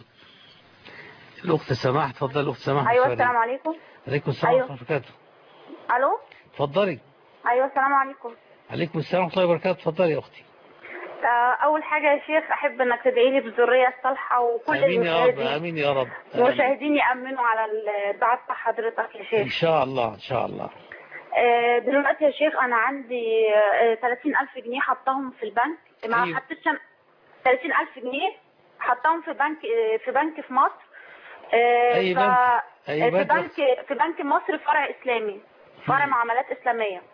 الأخت سماح تفضل. الأخت سماح. أيوة السلام عليكم. عليكم السلام ورحمة الله وبركاته. ألو. تفضلي. أيوة السلام عليكم. عليكم السلام ورحمة الله وبركاته. تفضلي يا أختي. أول حاجة يا شيخ أحب أنك تدعي لي بالذرية الصالحة، وكل آمين يا رب. آمين يا رب. المشاهدين يأمنوا على الدعاء بتاع حضرتك يا شيخ. إن شاء الله إن شاء الله. دلوقتي يا شيخ أنا عندي ثلاثين ألف جنيه حطهم في البنك، ما أيوه. حطيتش ثلاثين ألف جنيه حطهم في بنك في بنك في مصر. أي بنك؟ أي في بنك في بنك مصر فرع إسلامي، فرع معاملات إسلامية.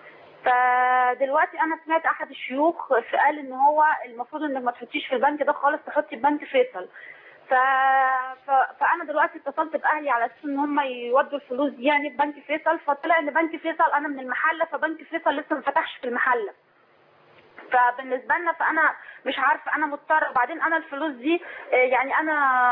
فدلوقتي انا سمعت احد الشيوخ قال ان هو المفروض انك ما تحطيش في البنك ده خالص، تحطي في بنك فيصل. ف... ف... فانا دلوقتي اتصلت باهلي على اساس ان هم يودوا الفلوس دي يعني في بنك فيصل، فطلع ان بنك فيصل انا من المحله، فبنك فيصل لسه ما فتحش في المحله. فبالنسبه لنا فانا مش عارفه، انا مضطره. وبعدين انا الفلوس دي يعني انا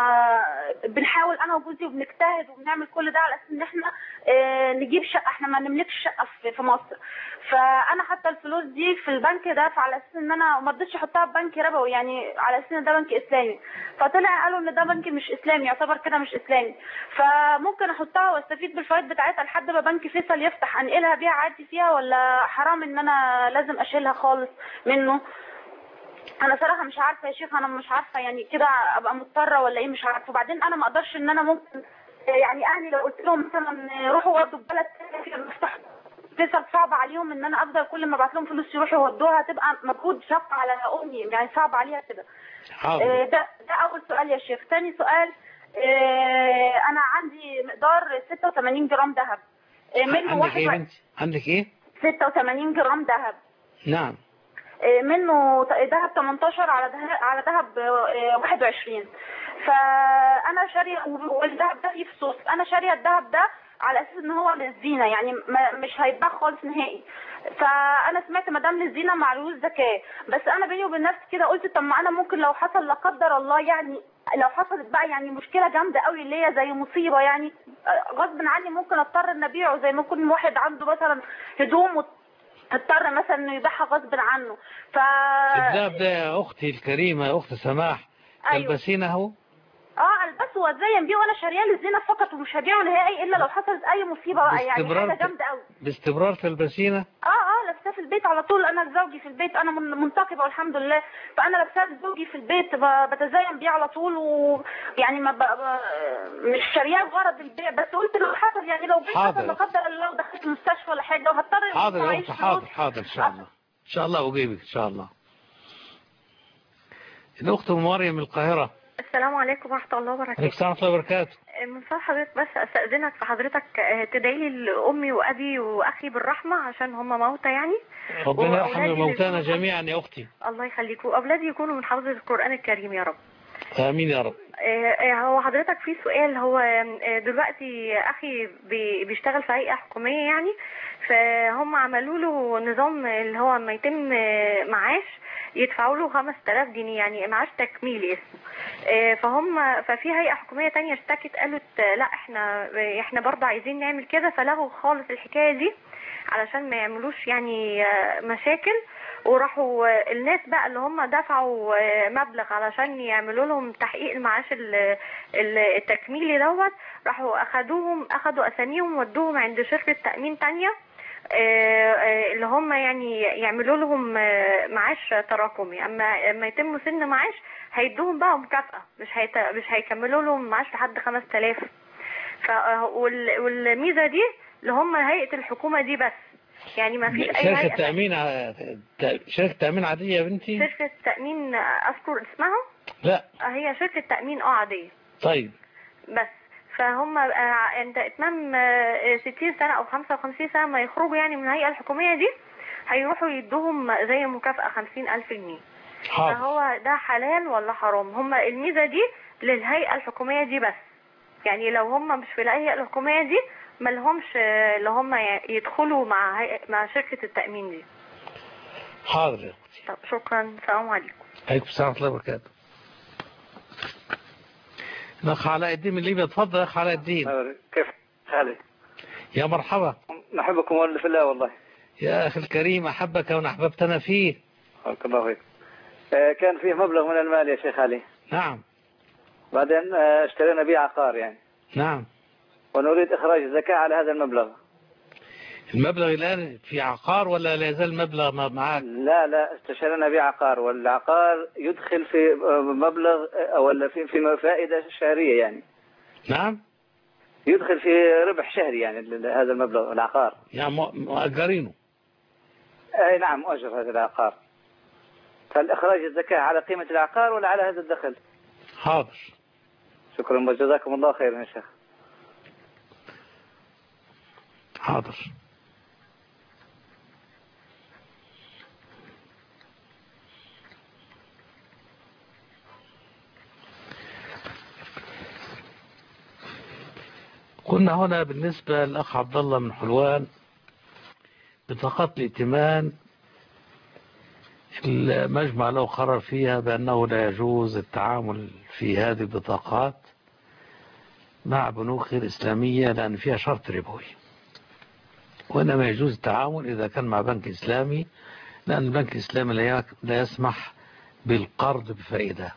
بنحاول انا وجوزي وبنجتهد وبنعمل كل ده على اساس ان احنا نجيب شقه، احنا ما نملكش شقه في مصر. فانا حاطه الفلوس دي في البنك ده، فعلى اساس ان انا ما رضيتش احطها في بنك ربوي، يعني على اساس ان ده بنك اسلامي. فطلع قالوا ان ده بنك مش اسلامي، يعتبر كده مش اسلامي. فممكن احطها واستفيد بالفوائد بتاعتها لحد ما بنك فيصل يفتح، انقلها بيها عادي فيها، ولا حرام ان انا لازم اشيلها خالص منه؟ انا صراحه مش عارفه يا شيخ، انا مش عارفه يعني كده ابقى مضطره ولا ايه، مش عارفه. وبعدين انا ما اقدرش ان انا ممكن يعني اهلي لو قلت لهم مثلا روحوا ودوا بلد ثاني مفتوح فيصل، صعب عليهم ان انا افضل كل ما ابعت لهم فلوس يروحوا يودوها، تبقى مجهود شق على امي، يعني صعب عليها كده. ده ده اول سؤال يا شيخ. ثاني سؤال، انا عندي مقدار ستة وثمانين جرام ذهب. منه عندك ايه بنتي؟ عندك ايه؟ ستة وثمانين جرام ذهب. نعم. منه ذهب تمنتاشر على ذهب على ذهب واحد وعشرين. فانا شاريه، والذهب ده فيه فصوص، انا شاريه الذهب ده على اساس ان هو للزينه، يعني مش هيتباع خالص نهائي. فانا سمعت ما دام للزينه معلوش زكاه، بس انا بيني وبين نفسي كده قلت طب ما انا ممكن لو حصل لا قدر الله يعني لو حصلت بقى يعني مشكله جامده قوي اللي هي زي مصيبه يعني غصب عني ممكن اضطر ان ابيعه، زي ما يكون واحد عنده مثلا هدوم اضطر مثلا انه يبيعها غصب عنه. ف الذهب ده يا اختي الكريمه يا اخت سماح تلبسينه اهو. اه البسه واتزين بيه وانا شاريه للزينه فقط ومش هبيعه نهائي الا لو حصلت اي مصيبه بقى يعني حاجه جامده قوي. باستمرار تلبسينه؟ اه اه لابساه في البيت على طول، انا زوجي في البيت، انا منتقبه والحمد لله، فانا لابساه لزوجي في البيت بتزين بيه على طول، ويعني ما بقى مش شارياه بغرض البيع، بس قلت لو حصل يعني لو بيت حصل لا قدر الله ودخلت المستشفى ولا حاجه وهضطر حاضر يا اختي حاضر حاضر ان شاء الله ان شاء الله اجيبك ان شاء الله. الاخت مريم القاهره. السلام عليكم ورحمة الله وبركاته. عليكم السلام ورحمة الله وبركاته. من فضل حضرتك بس استأذنك في حضرتك تدعي لي لأمي وأبي وأخي بالرحمة عشان هم موتى يعني. ربنا يرحم موتانا جميعا يا أختي. الله يخليكم، وأولادي يكونوا من حافظ القرآن الكريم يا رب. آمين يا رب. هو حضرتك في سؤال، هو دلوقتي أخي بيشتغل في هيئة حكومية يعني، فهم عملوا له نظام اللي هو ما يتم معاش يدفعوا له خمسة آلاف جنيه يعني معاش تكميلي اسمه. فهم ففي هيئة حكومية تانية اشتكت قالت لا احنا احنا برضه عايزين نعمل كده، فلغوا خالص الحكاية دي علشان ما يعملوش يعني مشاكل، وراحوا الناس بقى اللي هم دفعوا مبلغ علشان يعملوا لهم تحقيق المعاش التكميلي دوت، راحوا اخدوهم اخدوا اساميهم ودوهم عند شركة تأمين تانية اللي هم يعني يعملوا لهم معاش تراكمي، اما اما يتم سن معاش هيدوهم بقى مكافأة، مش هيت... مش هيكملوا لهم معاش لحد خمسة آلاف. ف وال... والميزة دي اللي هم هيئة الحكومة دي بس، يعني ما فيش اي شركة هيئة تأمين ع... شركة تأمين عادية يا بنتي؟ شركة تأمين اذكر اسمها؟ لا هي شركة تأمين اه عادية. طيب بس فهم عند اتمام ستين سنة او خمسة وخمسين سنة ما يخرجوا يعني من الهيئة الحكومية دي هيروحوا يدوهم زي مكافأة خمسين الف جنيه. فهو ده حلال ولا حرام؟ هم الميزة دي للهيئة الحكومية دي بس، يعني لو هم مش في الهيئة الحكومية دي ما لهمش اللي هم يدخلوا مع هيئة مع شركة التأمين دي. حاضر يا اختي. طب شكرا، السلام عليكم. عليكم السلام ورحمة الله وبركاته. الاخ علاء الدين من ليبيا، اتفضل يا اخ علاء الدين. كيف حالك؟ يا مرحبا. نحبكم والله في الله والله. يا اخي الكريم احبك وان احببتنا فيه. بارك الله فيك. آه كان فيه مبلغ من المال يا شيخ علي. نعم. بعدين آه اشترينا به عقار يعني. نعم. ونريد اخراج الزكاة على هذا المبلغ. المبلغ الآن في عقار ولا لا يزال المبلغ معك؟ لا لا استشرنا به عقار، والعقار يدخل في مبلغ ولا في في فائدة شهرية يعني. نعم. يدخل في ربح شهري يعني هذا المبلغ العقار. يعني مؤجرينه. اي نعم مؤجر هذا العقار. فالإخراج الزكاة على قيمة العقار ولا على هذا الدخل؟ حاضر. شكرا وجزاكم الله خيرا يا شيخ. حاضر. قلنا هنا بالنسبة للأخ عبد الله من حلوان بطاقات الائتمان المجمع له قرر فيها بأنه لا يجوز التعامل في هذه البطاقات مع بنوك غير إسلامية لأن فيها شرط ربوي، وإنما يجوز التعامل إذا كان مع بنك إسلامي، لأن البنك الإسلامي لا يسمح بالقرض بفائدة.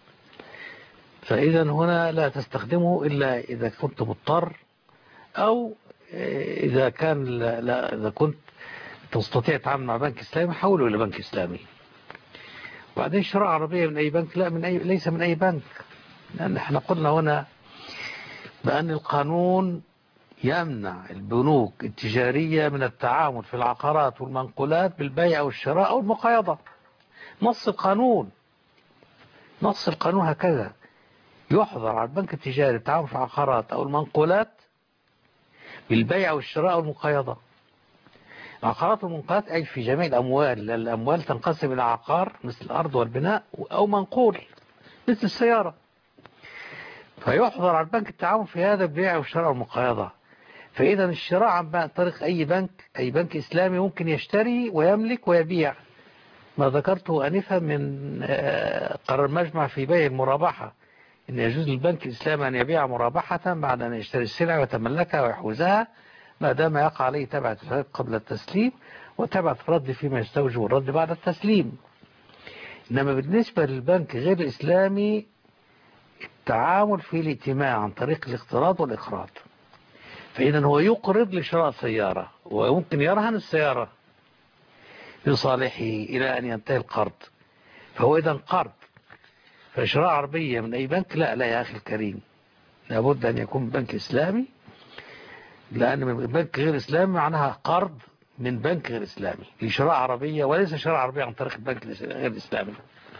فإذا هنا لا تستخدمه إلا إذا كنت مضطر، أو إذا كان لا, لا إذا كنت تستطيع التعامل مع بنك إسلامي حوله إلى بنك إسلامي. وبعدين شراء عربية من أي بنك لا من أي ليس من أي بنك، لأن احنا قلنا هنا بأن القانون يمنع البنوك التجارية من التعامل في العقارات والمنقولات بالبيع والشراء أو المقايضة. نص القانون نص القانون هكذا، يحظر على البنك التجاري التعامل في العقارات أو المنقولات بالبيع والشراء أو المقايضة. العقارات والمنقولات أي في جميع الأموال، الأموال تنقسم إلى عقار مثل الأرض والبناء أو منقول مثل السيارة، فيحظر على البنك التعامل في هذا البيع والشراء والمقايضة. فإذا الشراء عن طريق أي بنك أي بنك إسلامي ممكن يشتري ويملك ويبيع، ما ذكرته أنفا من قرار المجمع في بيع المرابحة، أن يجوز للبنك الإسلامي أن يبيع مرابحة بعد أن يشتري السلعة ويتملكها ويحوزها ما دام يقع عليه تبعة الفرد قبل التسليم وتبعة الرد فيما يستوجب الرد بعد التسليم. إنما بالنسبة للبنك غير الإسلامي التعامل في الائتمان عن طريق الاقتراض والإقراض، فإذا هو يقرض لشراء سيارة ويمكن يرهن السيارة لصالحه إلى أن ينتهي القرض، فهو إذا قرض. فشراء عربية من أي بنك لا لا يا أخي الكريم، لابد أن يكون بنك إسلامي، لأن من بنك غير إسلامي معناها قرض من بنك غير إسلامي لشراء عربية، وليس شراء عربية عن طريق البنك غير إسلامي.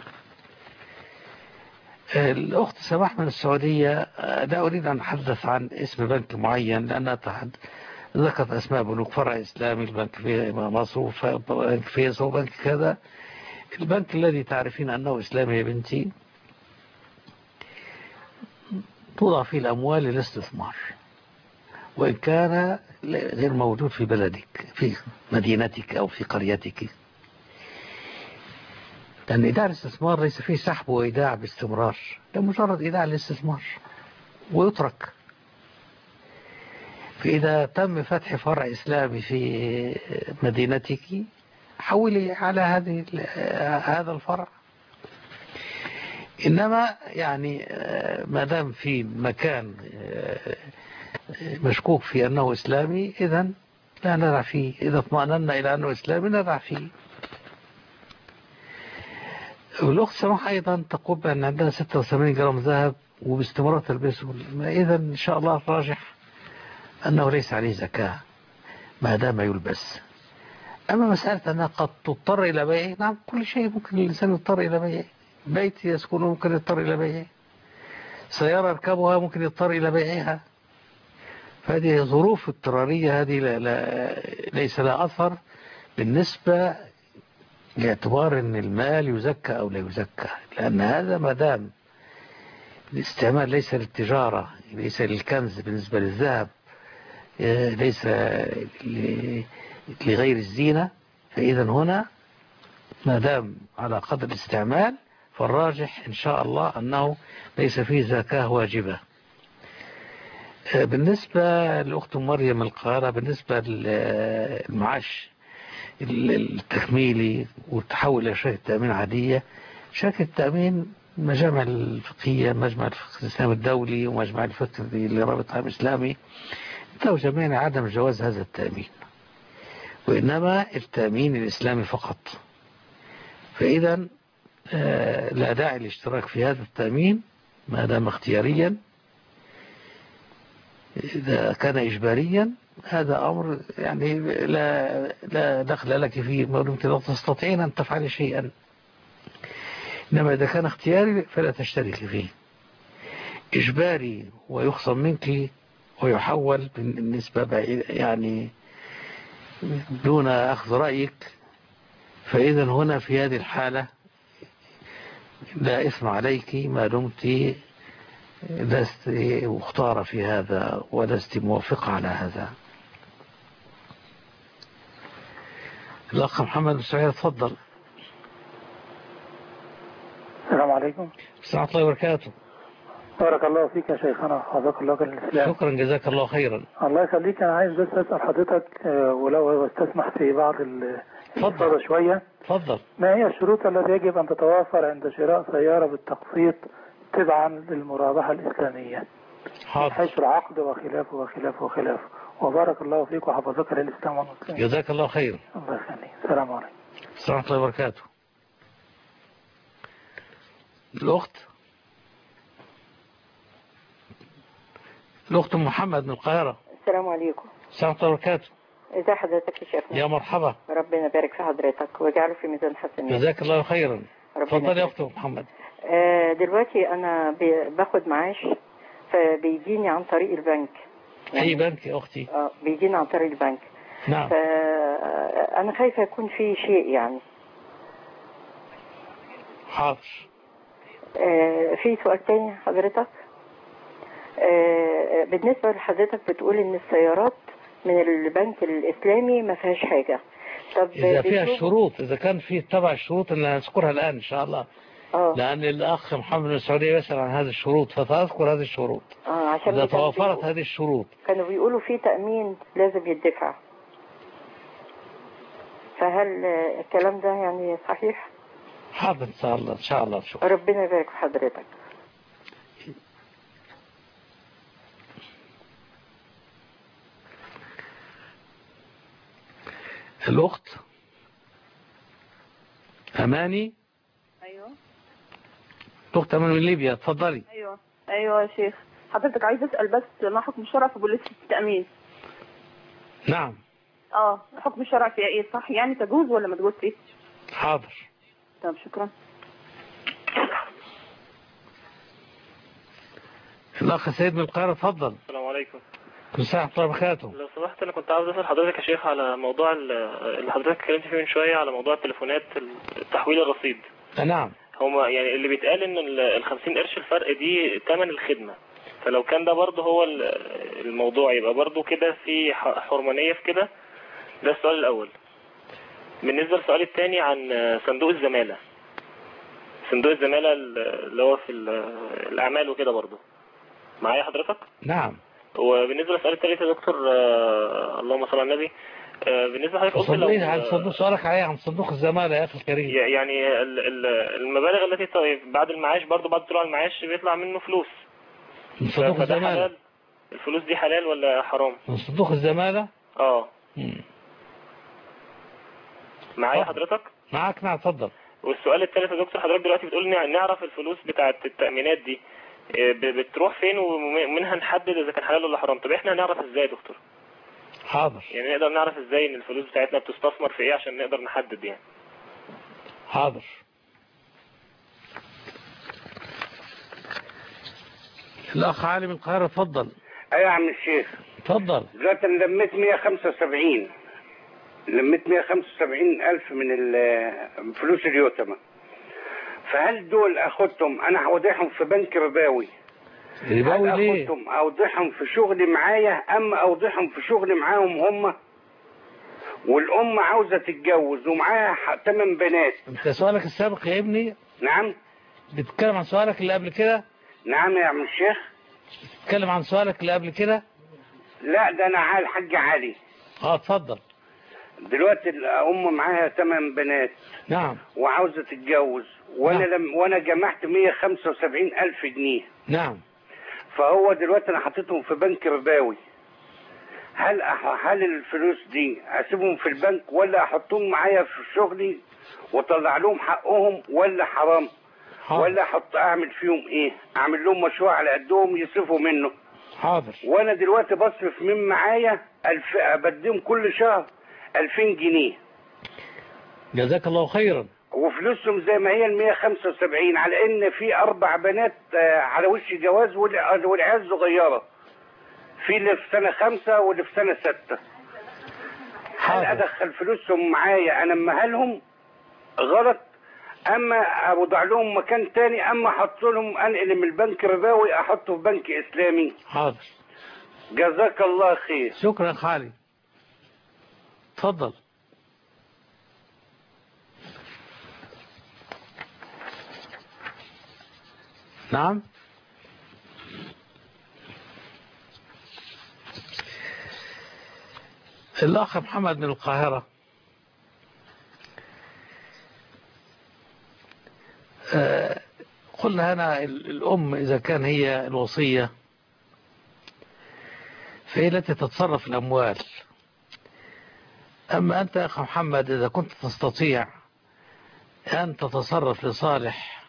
الأخت سماح من السعودية لا أريد أن أتحدث عن اسم بنك معين لأنها تحد ذكرت أسماء بنوك، فرع إسلامي، البنك في مصر، بنك فيصل، بنك كذا. البنك الذي تعرفين أنه إسلامي يا بنتي توضع فيه الأموال للاستثمار، وإن كان غير موجود في بلدك في مدينتك أو في قريتك، لأن إيداع الاستثمار ليس فيه سحب وإيداع باستمرار، ده مجرد إيداع الاستثمار ويترك. فإذا تم فتح فرع إسلامي في مدينتك حولي على هذه هذا الفرع. إنما يعني ما دام في مكان مشكوك في أنه إسلامي إذن لا ندع فيه، إذا اطمأننا إلى أنه إسلامي ندع فيه. والأخت سماح أيضا تقول بأن عندها ستة وثمانين جرام ذهب وباستمرار تلبسه، إذا إن شاء الله الراجح أنه ليس عليه زكاة ما دام يلبس. أما مسألة أنها قد تضطر إلى بيعه، نعم كل شيء ممكن الإنسان يضطر إلى بيعه، بيت يسكنه ممكن يضطر إلى بيعه، سيارة يركبها ممكن يضطر إلى بيعها. فهذه ظروف اضطرارية، هذه لا لا ليس لها أثر بالنسبة لاعتبار أن المال يزكى أو لا يزكى، لأن هذا ما دام الاستعمال ليس للتجارة، ليس للكنز بالنسبة للذهب، ليس لغير الزينة، فإذا هنا ما دام على قدر الاستعمال فالراجح إن شاء الله أنه ليس فيه زكاة واجبة. بالنسبة لأخت مريم القاهرة، بالنسبة للمعاش التكميلي والتحول إلى شركة تأمين عادية، شركة التأمين مجامع الفقهية، مجمع الفقه الإسلامي الدولي ومجمع الفقه لرابط عام إسلامي انتهوا جميعا عدم جواز هذا التأمين، وإنما التأمين الإسلامي فقط. فإذا لا داعي للاشتراك في هذا التأمين ما دام اختياريا. إذا كان إجباريا هذا أمر يعني لا لا دخل لك فيه ما دمت لا تستطيعين أن تفعلي شيئا. إنما إذا كان اختياري فلا تشتركي فيه. إجباري ويخصم منك ويحول بالنسبة بعيد يعني دون أخذ رأيك، فإذا هنا في هذه الحالة لا إثم عليك ما دمت لست مختارة في هذا ولست موافقة على هذا. الأخ محمد بن سعيد تفضل. السلام عليكم. السلام عليكم وبركاته. بارك الله فيك يا شيخنا، حفظك الله الإسلام. شكرا جزاك الله خيرا. الله يخليك. أنا عايز بس أسأل حضرتك ولو استسمح في بعض الإفاضة شوية. تفضل. ما هي الشروط التي يجب أن تتوافر عند شراء سيارة بالتقسيط تبعا للمرابحة الإسلامية؟ حاضر. حيث العقد وخلافه وخلافه وخلافه. وبارك الله فيك وحفظك للإسلام والمسلمين. جزاك الله خيرا. الله يخليك. السلام عليكم. السلام عليكم وبركاته. الأخت الأخت محمد من القاهرة. السلام عليكم. السلام عليكم وبركاته. ازي حضرتك يا شيخنا؟ يا مرحبا. ربنا يبارك في حضرتك ويجعله في ميزان حسناتك. جزاك الله خيرا. اتفضلي يا أخت محمد. آه دلوقتي أنا باخد معاش فبيجيني عن طريق البنك. يعني أي بنك يا أختي؟ اه بيجيني عن طريق البنك. نعم. فأنا خايفة يكون في شيء يعني. حاضر. آه في سؤال تاني حضرتك. آه بالنسبة لحضرتك بتقول إن السيارات من البنك الإسلامي ما فيهاش حاجة. طب إذا فيها الشروط، إذا كان في تبع الشروط اللي هنذكرها الآن إن شاء الله، اه لأن الأخ محمد من السعودية يسأل عن هذه الشروط، فتذكر هذه الشروط. اه عشان إذا كانوا توفرت بيقولوا- هذه الشروط. كانوا بيقولوا في تأمين لازم يدفع، فهل آه، الكلام ده يعني صحيح؟ حاضر إن شاء الله، إن شاء الله نشوف. ربنا يبارك في حضرتك. الأخت أماني. ايوه الأخت أماني من ليبيا، اتفضلي. ايوه ايوه يا شيخ، حضرتك عايز اسال بس ما حكم الشرع في بوليس التامين؟ نعم. اه حكم الشرع فيها ايه؟ صح يعني تجوز ولا ما تجوزش؟ حاضر. طب شكرا. الأخ سيد من القاهرة، اتفضل. السلام عليكم. مساء الله وبركاته. لو سمحت انا كنت عاوز اسال حضرتك يا شيخ على موضوع ال- اللي حضرتك اتكلمت فيه من شويه، على موضوع التليفونات تحويل الرصيد. نعم. هما يعني اللي بيتقال ان ال خمسين قرش الفرق دي ثمن الخدمه، فلو كان ده برضه هو ال- الموضوع يبقى برضه كده في ح- حرمانيه في كده. ده السؤال الاول. بالنسبه للسؤال الثاني عن صندوق الزماله. صندوق الزماله اللي هو في ال- الاعمال وكده برضه. معايا حضرتك؟ نعم. وبالنسبه للسؤال الثالث يا دكتور، آه اللهم صل على النبي، آه بالنسبه لحضرتك قلت لو صندوق عن صندوق سؤالك عليه عن صندوق الزمالة يا أخي الكريم. يعني ال- ال- المبالغ التي طيب بعد المعاش برضه بعد طلوع المعاش بيطلع منه فلوس. من صندوق فده الزمالة. حلال؟ الفلوس دي حلال ولا حرام؟ من صندوق الزمالة. اه مم. معايا حضرتك؟ معاك. نعم اتفضل. والسؤال الثالث يا دكتور، حضرتك دلوقتي بتقول نع- نعرف الفلوس بتاعة التأمينات دي آه، ب- بتروح فين ومنها نحدد اذا كان حلال ولا حرام. طب احنا هنعرف ازاي يا دكتور؟ حاضر. يعني نقدر نعرف ازاي ان الفلوس بتاعتنا بتستثمر في ايه عشان نقدر نحدد يعني؟ حاضر. الأخ علي من القاهرة، اتفضل. ايوه يا عم الشيخ. اتفضل. دلوقتي انا لميت مية وخمسة وسبعين لميت مية وخمسة وسبعين الف من ال- فلوس اليتامى، فهل دول اخدهم انا هوديهم في بنك رباوي؟ رباوي هل ليه؟ اخدهم اوديهم في شغلي معايا اما اوديهم في شغلي معاهم هم؟ والام عاوزه تتجوز ومعاها ثمان بنات. انت سؤالك السابق يا ابني. نعم. بتتكلم عن سؤالك اللي قبل كده؟ نعم يا عم الشيخ. بتتكلم عن سؤالك اللي قبل كده؟ لا ده انا على الحاج علي. اه اتفضل. دلوقتي الام معاها ثمان بنات. نعم. وعاوزه تتجوز وانا نعم. لم وانا جمعت مية وخمسة وسبعين الف جنيه. نعم. فهو دلوقتي انا حطيتهم في بنك رباوي، هل أح... هل الفلوس دي اسيبهم في البنك ولا احطهم معايا في شغلي واطلع لهم حقهم ولا حرام؟ حاضر. ولا احط اعمل فيهم ايه؟ اعمل لهم مشروع على قدهم يصرفوا منه. حاضر. وانا دلوقتي بصرف من معايا الف بديهم كل شهر ألفين جنيه. جزاك الله خيرا. وفلوسهم زي ما هي ال مية وخمسة وسبعين، على ان في اربع بنات آه، على وش جواز والع- والعيال صغيره، في اللي في سنه خمسه واللي في سنه سته. هل ادخل فلوسهم معايا انا امهلهم غلط، اما اوضع لهم مكان تاني، اما احط لهم انقل من البنك رباوي احطه في بنك اسلامي؟ حاضر. جزاك الله خير. شكرا يا خالي. اتفضل. نعم. الأخ محمد من القاهرة، آه، قلنا هنا الأم إذا كان هي الوصية فهي التي تتصرف الأموال. أما أنت يا أخ محمد إذا كنت تستطيع أن تتصرف لصالح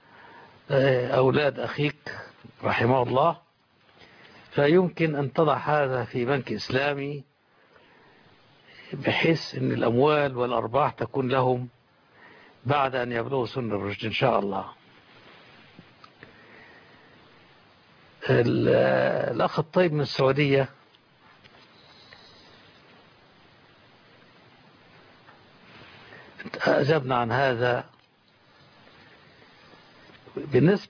أولاد أخيك رحمه الله فيمكن أن تضع هذا في بنك إسلامي بحيث أن الأموال والأرباح تكون لهم بعد أن يبلغوا سن الرشد إن شاء الله. الأخ الطيب من السعودية أجبنا عن هذا. بالنسبة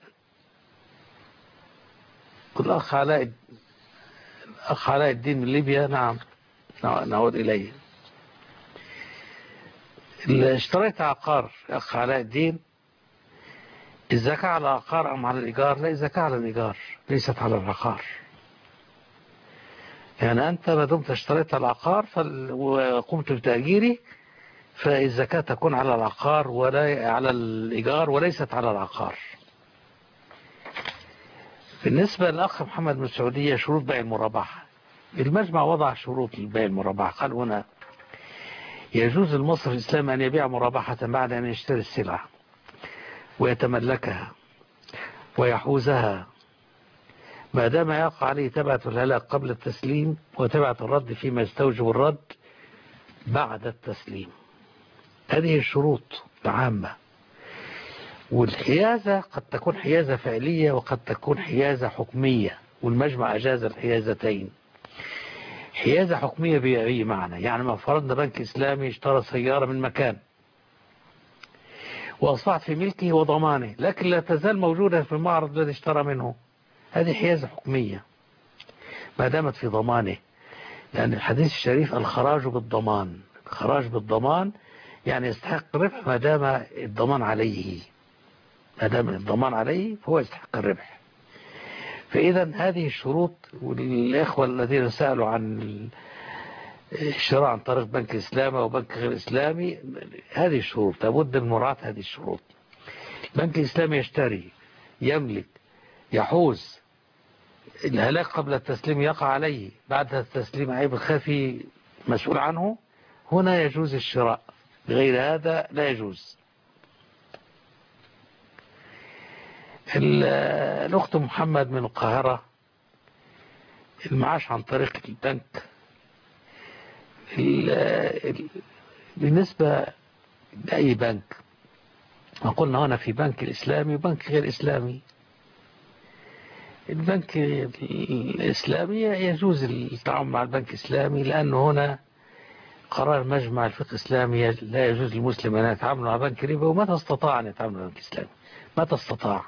الأخ علاء الأخ علاء الدين من ليبيا، نعم نعود إليه. اشتريت عقار أخ علاء الدين الزكاة على العقار أم على الإيجار؟ لا، الزكاة على الإيجار ليست على العقار. يعني أنت ما دمت اشتريت العقار فال... وقمت بتأجيره، فالزكاة تكون على العقار ولا على الإيجار وليست على العقار. بالنسبة للأخ محمد من السعودية، شروط بيع المرابحة. المجمع وضع شروط لبيع المرابحة، قال هنا: يجوز للمصرف الإسلامي أن يبيع مرابحة بعد أن يشتري السلعة ويتملكها ويحوزها، ما دام يقع عليه تبعة الهلاك قبل التسليم وتبعة الرد فيما يستوجب الرد بعد التسليم. هذه الشروط العامة. والحيازة قد تكون حيازة فعلية وقد تكون حيازة حكمية، والمجمع أجاز الحيازتين. حيازة حكمية بأي معنى؟ يعني ما فرضنا بنك إسلامي اشترى سيارة من مكان وأصبحت في ملكه وضمانه، لكن لا تزال موجودة في المعرض الذي اشترى منه، هذه حيازة حكمية ما دامت في ضمانه. لأن الحديث الشريف: الخراج بالضمان. الخراج بالضمان يعني يستحق الربح ما دام الضمان عليه، ما دام الضمان عليه فهو يستحق الربح. فإذا هذه الشروط، والإخوة الذين سألوا عن الشراء عن طريق بنك إسلامي أو بنك غير إسلامي، هذه الشروط لابد من مراعاة هذه الشروط. البنك الإسلامي يشتري، يملك، يحوز، الهلاك قبل التسليم يقع عليه، بعد التسليم عيب الخفي مسؤول عنه، هنا يجوز الشراء، بغير هذا لا يجوز. الأخت محمد من القاهرة، المعاش عن طريق البنك بالنسبة لأي بنك، وقلنا هنا في بنك الإسلامي وبنك غير إسلامي. البنك الإسلامي يجوز التعامل مع البنك الإسلامي، لأنه هنا قرار مجمع الفقه الإسلامي لا يجوز للمسلم أن يتعامل مع بنك ربا، ومتى استطاع أن يتعامل مع بنك إسلامي، متى استطاع.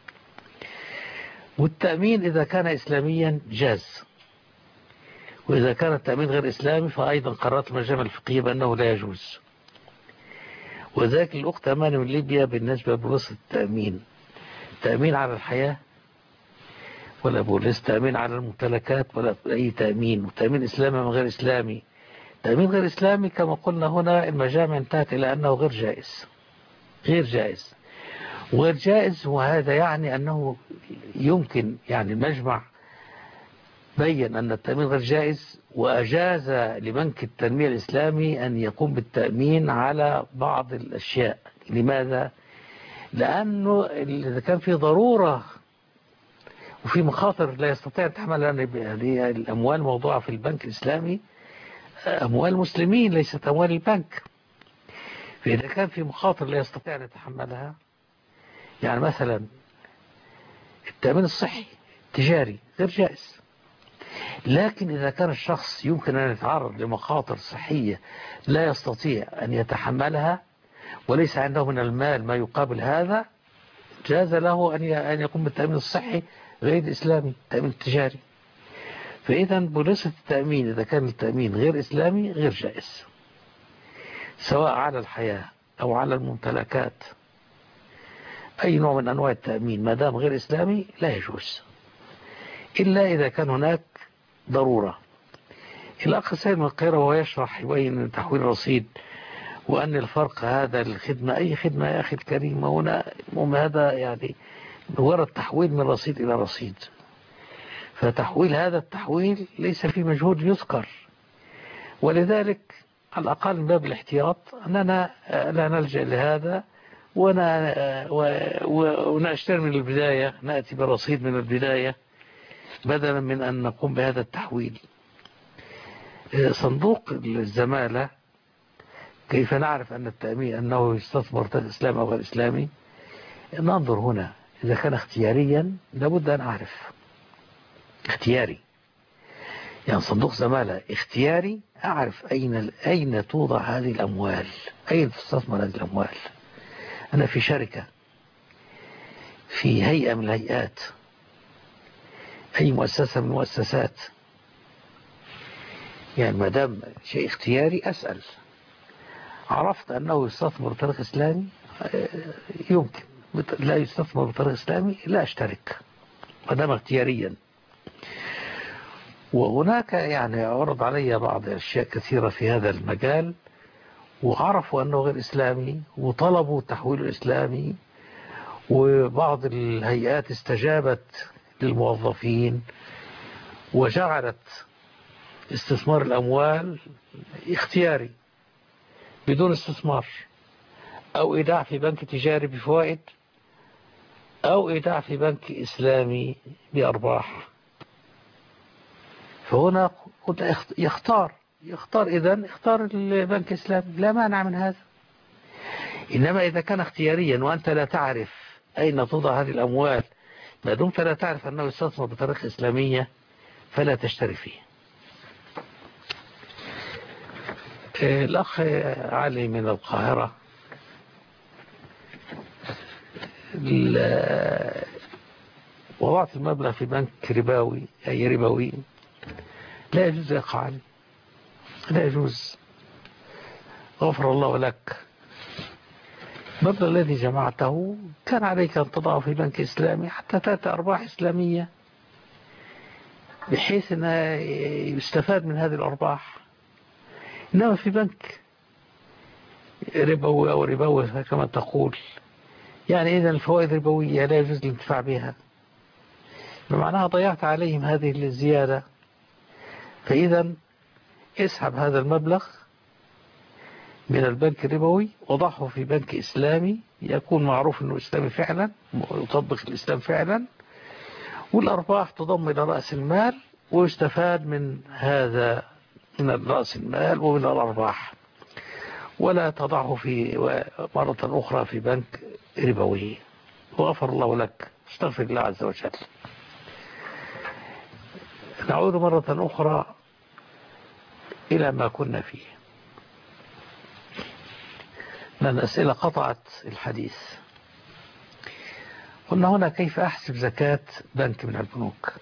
والتأمين إذا كان إسلاميا جاز، وإذا كان التأمين غير إسلامي فأيضا قررت المجامع الفقهية بأنه لا يجوز. وذلك الأخت أماني من ليبيا بالنسبة لبوليس التأمين، تأمين على الحياة ولا بوليس تأمين على الممتلكات ولا أي تأمين، وتأمين إسلامي من غير إسلامي. تأمين غير إسلامي كما قلنا هنا المجامع انتهت إلى أنه غير جائز، غير جائز وغير جائز. وهذا يعني أنه يمكن، يعني المجمع بين أن التأمين غير جائز وأجاز لبنك التنمية الإسلامي أن يقوم بالتأمين على بعض الأشياء. لماذا؟ لأنه إذا كان في ضرورة وفي مخاطر لا يستطيع يتحملها، هذه الأموال موضوعة في البنك الإسلامي أموال مسلمين ليست أموال البنك، فإذا كان في مخاطر لا يستطيع أن يتحملها، يعني مثلا التأمين الصحي التجاري غير جائز. لكن إذا كان الشخص يمكن أن يتعرض لمخاطر صحية لا يستطيع أن يتحملها وليس عنده من المال ما يقابل هذا، جاز له أن يقوم بالتأمين الصحي غير الإسلامي، التأمين التجاري. فإذا بوليصة التأمين إذا كان التأمين غير إسلامي غير جائز، سواء على الحياة أو على الممتلكات. أي نوع من أنواع التأمين ما دام غير إسلامي لا يجوز، إلا إذا كان هناك ضرورة. الأخ سيد من القاهرة وهو يشرح يبين تحويل رصيد وأن الفرق هذا الخدمة أي خدمة يا أخي الكريم، هنا هذا يعني مجرد تحويل من رصيد إلى رصيد، فتحويل هذا التحويل ليس في مجهود يذكر. ولذلك على الأقل من باب الاحتياط أننا لا نلجأ لهذا ونشتري من البداية، نأتي برصيد من البداية بدلا من أن نقوم بهذا التحويل. صندوق الزمالة كيف نعرف أن التأمين أنه يستثمر إسلامي أو غير إسلامي؟ ننظر هنا إذا كان اختياريا لابد أن أعرف اختياري، يعني صندوق زمالة اختياري أعرف أين أين توضع هذه الأموال، أين تستثمر هذه الأموال. أنا في شركة، في هيئة من الهيئات، أي مؤسسة من المؤسسات، يعني ما دام شيء اختياري أسأل. عرفت أنه يستثمر بطريق إسلامي يمكن لا يستثمر بطريق إسلامي لا أشترك ودام اختياريا. وهناك يعني عرض علي بعض أشياء كثيرة في هذا المجال وعرفوا أنه غير إسلامي وطلبوا تحويله إسلامي، وبعض الهيئات استجابت للموظفين وجعلت استثمار الأموال اختياري بدون استثمار، أو إيداع في بنك تجاري بفوائد، أو إيداع في بنك إسلامي بأرباح. فهنا يختار يختار إذن اختار البنك الإسلامي، لا مانع من هذا. إنما إذا كان اختياريا وأنت لا تعرف أين توضع هذه الأموال، ما دمت لا تعرف أنه يستثمر بطريقة إسلامية فلا تشتري فيه. الأخ علي من القاهرة وضعت المبلغ في بنك ربوي أي ربوي، لا يجوز يا أخ علي، لا يجوز. غفر الله لك. المبلغ الذي جمعته كان عليك أن تضعه في بنك إسلامي حتى تأتي أرباح إسلامية بحيث أن يستفاد من هذه الأرباح. إنما في بنك ربوي أو ربوي كما تقول، يعني إذا الفوائد ربوية لا يجوز الانتفاع بها، بمعناها ضيعت عليهم هذه الزيادة. فإذا اسحب هذا المبلغ من البنك الربوي وضعه في بنك إسلامي يكون معروف أنه إسلامي فعلا ويطبق الإسلام فعلا، والأرباح تضم إلى رأس المال ويستفاد من هذا من رأس المال ومن الأرباح، ولا تضعه في مرة أخرى في بنك ربوي. وغفر الله لك، استغفر الله عز وجل. نعود مرة أخرى إلى ما كنا فيه، لأن الأسئلة قطعت الحديث. قلنا هنا كيف أحسب زكاة بنك من البنوك.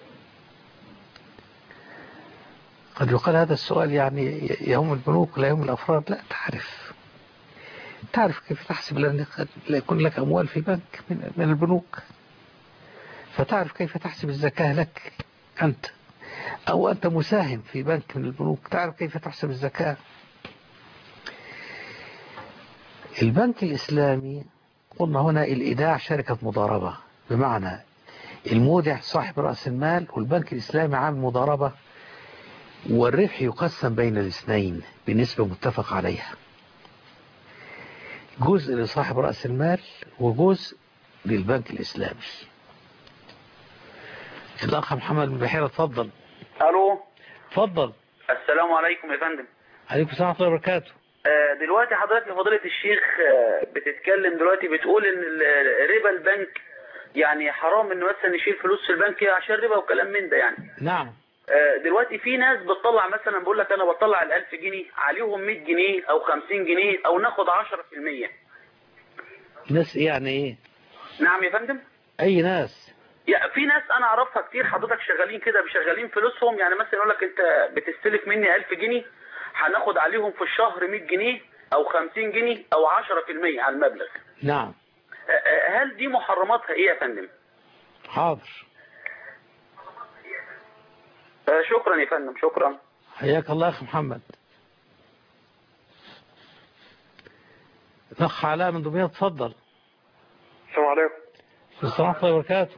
قد يقال هذا السؤال يعني يهم البنوك لا يهم الأفراد. لا، تعرف تعرف كيف تحسب، لأن لا يكون لك أموال في بنك من البنوك، فتعرف كيف تحسب الزكاة لك أنت، أو أنت مساهم في بنك من البنوك تعرف كيف تحسب الزكاة. البنك الإسلامي قلنا هنا الإيداع شركة مضاربة، بمعنى المودع صاحب رأس المال والبنك الإسلامي عامل مضاربة، والربح يقسم بين الاثنين بنسبة متفق عليها، جزء لصاحب رأس المال وجزء للبنك الإسلامي. الأخ محمد من بحيرة، تفضل. ألو، تفضل. السلام عليكم يا فندم. عليكم السلام ورحمة الله وبركاته. آه دلوقتي حضرتك لفضيلة الشيخ آه بتتكلم دلوقتي، بتقول ان ربا البنك يعني حرام انه مثلا يشيل فلوس في البنك عشان ربا وكلام من ده يعني. نعم. آه دلوقتي في ناس بتطلع مثلا، بقول لك انا بطلع ال ألف جنيه عليهم مية جنيه او خمسين جنيه او ناخد عشرة في المية. ناس يعني ايه؟ نعم يا فندم. اي ناس؟ يعني في ناس انا اعرفها كتير حضرتك شغالين كده، بشغالين فلوسهم، يعني مثلا يقول لك انت بتستلف مني ألف جنيه هناخد عليهم في الشهر مية جنيه او خمسين جنيه او عشرة في المية على المبلغ. نعم. هل دي محرماتها ايه يا فندم؟ حاضر. شكرا يا فندم، شكرا. حياك الله يا اخي محمد. الاخ علاء من دمياط، تفضل. السلام عليكم. السلام ورحمة الله وبركاته.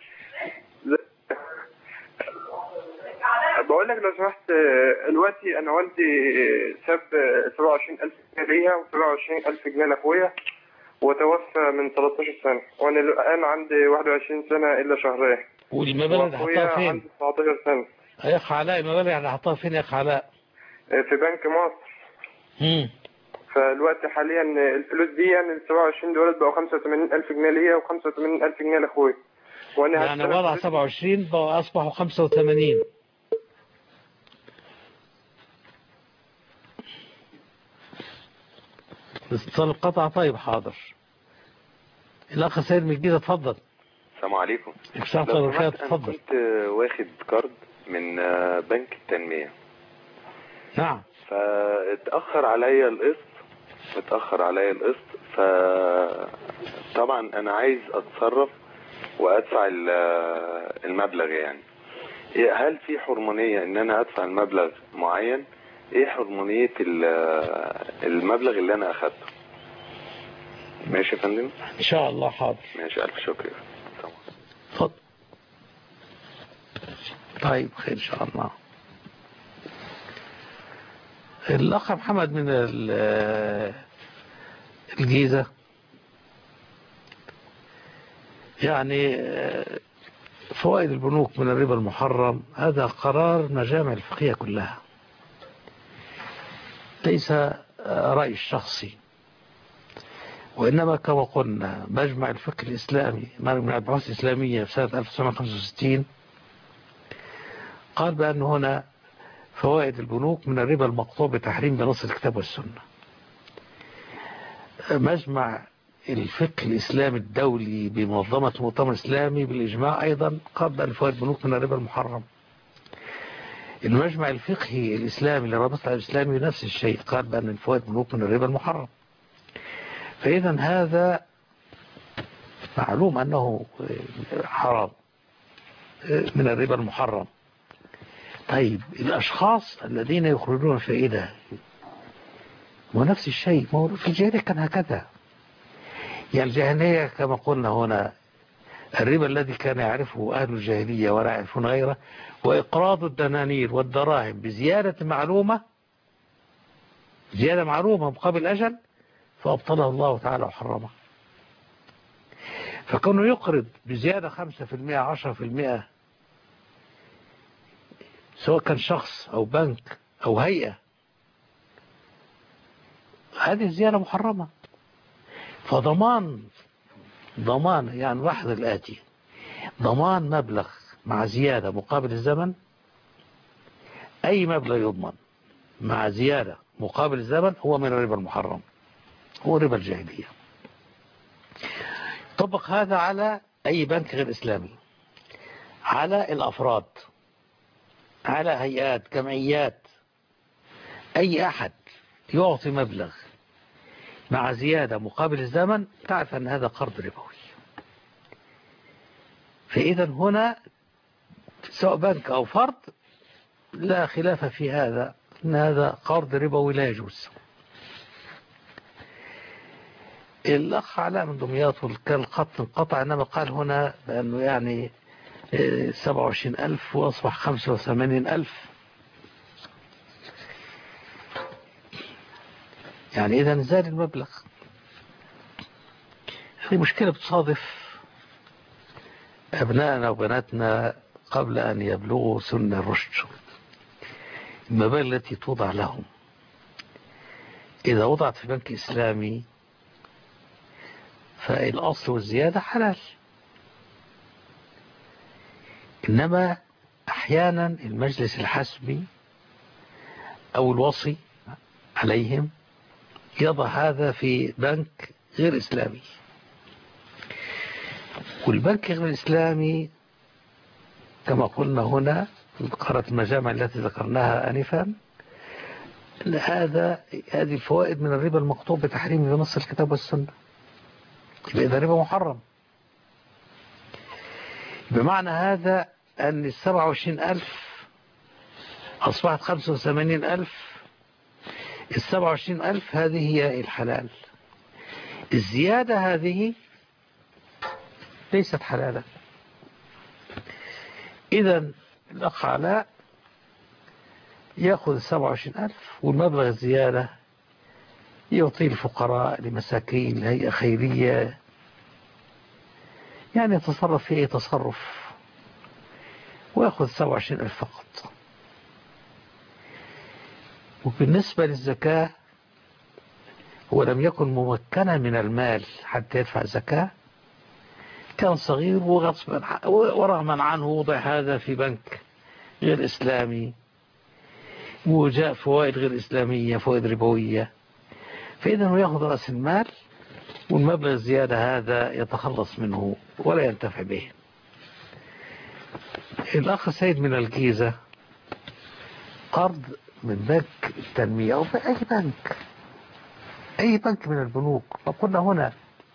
بقول لك لو سمحت، دلوقتي انا والدي ساب سبعة وعشرين ألف جنيه ليا وسبعة وعشرين ألف جنيه لاخويا وتوفى من ثلاثة عشر سنة، وانا الان عندي واحد وعشرين سنة الا شهرين. والمبالغ اللي حطها فين؟ عندي تسعتاشر سنة. يا اخ علاء المبالغ اللي حطها فين يا اخ علاء؟ في بنك مصر. امم فالوقت حاليا الفلوس دي يعني ال سبعة وعشرين دولار بقوا خمسة وثمانين ألف جنيه ليا و خمسة وثمانين ألف جنيه لاخويا. وانا يعني وضع سبعة وعشرين بقوا اصبحوا خمسة وثمانين. اتصال القطع. طيب حاضر. الاخ سيد من الجيزه، اتفضل. السلام عليكم. السلام عليكم ورحمة الله وبركاته. اتفضل. كنت واخد كارد من بنك التنمية. نعم. فاتأخر عليا القسط متأخر عليا القسط، فطبعا انا عايز اتصرف وادفع المبلغ. يعني هل في حرمانية ان انا ادفع المبلغ معين؟ ايه حرمانية المبلغ اللي انا اخدته؟ ماشي يا فندم. ان شاء الله حاضر. ماشي، الف شكر. اتفضل. طيب خير ان شاء الله. الاخ محمد من الجيزة، يعني فوائد البنوك من الربا المحرم هذا قرار مجامع الفقهية كلها، ليس رأي الشخصي، وإنما كما قلنا مجمع الفقه الإسلامي من البحوث الإسلامية في سنة ألف وتسعمائة وخمسة وستين قال بأن هنا فوائد البنوك من الربا المقطوع بتحريم بنص الكتاب والسنة. مجمع الفقه الإسلامي الدولي بمنظمة المؤتمر الإسلامي بالإجماع أيضا قال بأن فوائد البنوك من الربا المحرم. المجمع الفقهي الإسلامي للرابطة الإسلامي نفس الشيء، قال بأن الفوائد البنوك من الربا المحرم. فإذا هذا معلوم أنه حرام من الربا المحرم. طيب الأشخاص الذين يخرجون فائدة ونفس الشيء في الجاهلية كان هكذا. يعني الجاهلية كما قلنا هنا الربا الذي كان يعرفه أهل الجاهلية ولا يعرفون غيره وإقراض الدنانير والدراهم بزيادة معلومة، زيادة معلومة مقابل أجل، فأبطله الله تعالى وحرمه. فكونه يقرض بزيادة خمسة في المئة عشرة في المئة سواء كان شخص أو بنك أو هيئة، هذه الزيادة محرمة. فضمان ضمان يعني لاحظ الآتي: ضمان مبلغ مع زيادة مقابل الزمن، أي مبلغ يضمن مع زيادة مقابل الزمن هو من الربا المحرم، هو ربا الجاهلية. طبق هذا على أي بنك غير إسلامي، على الأفراد، على هيئات جمعيات، أي أحد يعطي مبلغ مع زيادة مقابل الزمن تعرف أن هذا قرض ربوي. فإذا هنا سواء بنك أو فرد لا خلاف في هذا، أن هذا قرض ربوي لا يجوز. الأخ علاء من دمياط كان الخط انقطع، إنما قال هنا بأنه يعني سبعة وعشرين ألف وأصبح خمسة وثمانين ألف، يعني إذا زاد المبلغ. هذه مشكلة بتصادف أبنائنا وبناتنا قبل أن يبلغوا سن الرشد. المبالغ التي توضع لهم إذا وضعت في بنك إسلامي فالأصل والزيادة حلال، إنما أحيانا المجلس الحسبي أو الوصي عليهم يضع هذا في بنك غير إسلامي، والبنك غير الإسلامي كما قلنا هنا قرأت المجامع التي ذكرناها آنفا، هذا هذه الفوائد من الربا المقطوع بتحريم بنص الكتاب والسنة، يبقى إذا ربا محرم. بمعنى هذا أن السبعة وعشرين ألف أصبحت خمسة وثمانين ألف، السبعة وعشرين ألف هذه هي الحلال، الزيادة هذه ليست حلالا. إذن الأخ علاء يأخذ السبعة وعشرين ألف والمبلغ الزيادة يعطيه الفقراء لمساكين لهيئة خيرية، يعني يتصرف في أي تصرف ويأخذ سبعة وعشرين ألف فقط. وبالنسبة للزكاة هو لم يكن ممكنا من المال حتى يدفع زكاة، كان صغير وغصبا ورغما عنه وضع هذا في بنك غير إسلامي وجاء فوائد غير إسلامية، فوائد ربوية، فإذا هو يأخذ رأس المال والمبلغ الزيادة هذا يتخلص منه ولا ينتفع به. الأخ سيد من الجيزة قرض من بنك التنمية أو في أي بنك أي بنك من البنوك. وقلنا هنا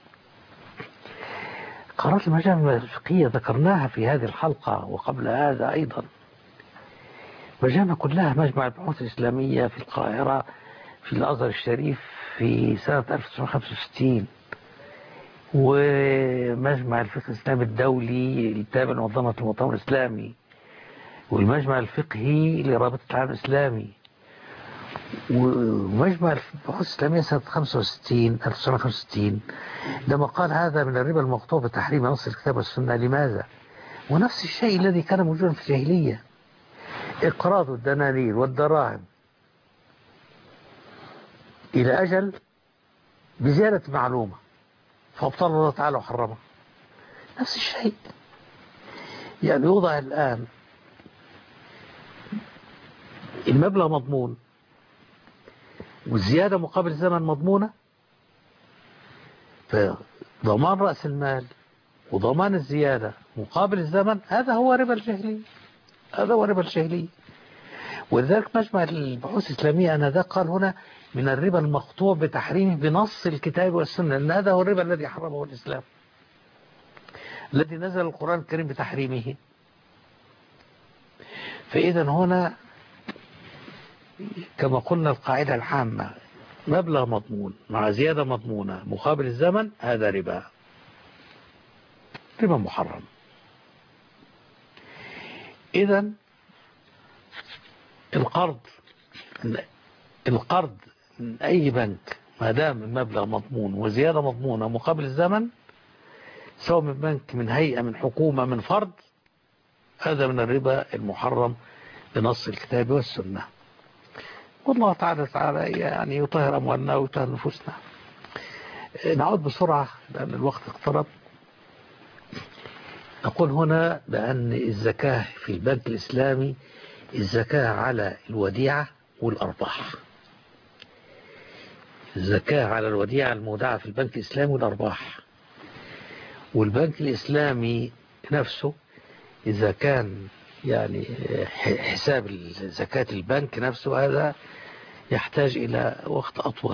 قرارات المجامع الفقهية ذكرناها في هذه الحلقة وقبل هذا أيضا. مجامع كلها مجمع البحوث الإسلامية في القاهرة في الأزهر الشريف في سنة ألف وتسعمائة وخمسة وستين، ومجمع الفقه الإسلامي الدولي التابع لمنظمة المؤتمر الإسلامي، والمجمع الفقهي لرابطة العالم الإسلامي، ومجمع البحوث الإسلامية سنة خمسة وستين ألف وتسعمائة وخمسة وستين لما قال هذا من الربا المقطوع بتحريم نص الكتاب والسنة. لماذا؟ ونفس الشيء الذي كان موجودا في الجاهلية، إقراض الدنانير والدراهم إلى أجل بزيادة معلومة فأبطل الله تعالى وحرمه. نفس الشيء يعني يوضع الآن المبلغ مضمون والزيادة مقابل زمن مضمونة، فضمان رأس المال وضمان الزيادة مقابل الزمن، هذا هو ربا الجاهلية، هذا هو ربا الجاهلية. ولذلك مجمع البحوث الإسلامية أنا ذا قال هنا من الربا المقطوع بتحريمه بنص الكتاب والسنة، لأن هذا هو الربا الذي حرمه الإسلام، الذي نزل القرآن الكريم بتحريمه. فإذا هنا كما قلنا القاعدة العامة مبلغ مضمون مع زيادة مضمونة مقابل الزمن، هذا ربا، ربا محرم. إذا القرض القرض من أي بنك ما دام المبلغ مضمون وزيادة مضمونة مقابل الزمن، سواء من بنك من هيئة من حكومة من فرد، هذا من الربا المحرم بنص الكتاب والسنة. والله تعالى تعالى يعني يطهر أموالنا ويطهر نفوسنا. نعود بسرعة لأن الوقت اقترب. نقول هنا بأن الزكاة في البنك الإسلامي الزكاة على الوديعة والأرباح. الزكاة على الوديعة المودعة في البنك الإسلامي والأرباح. والبنك الإسلامي نفسه إذا كان يعني حساب زكاة البنك نفسه هذا يحتاج إلى وقت أطول.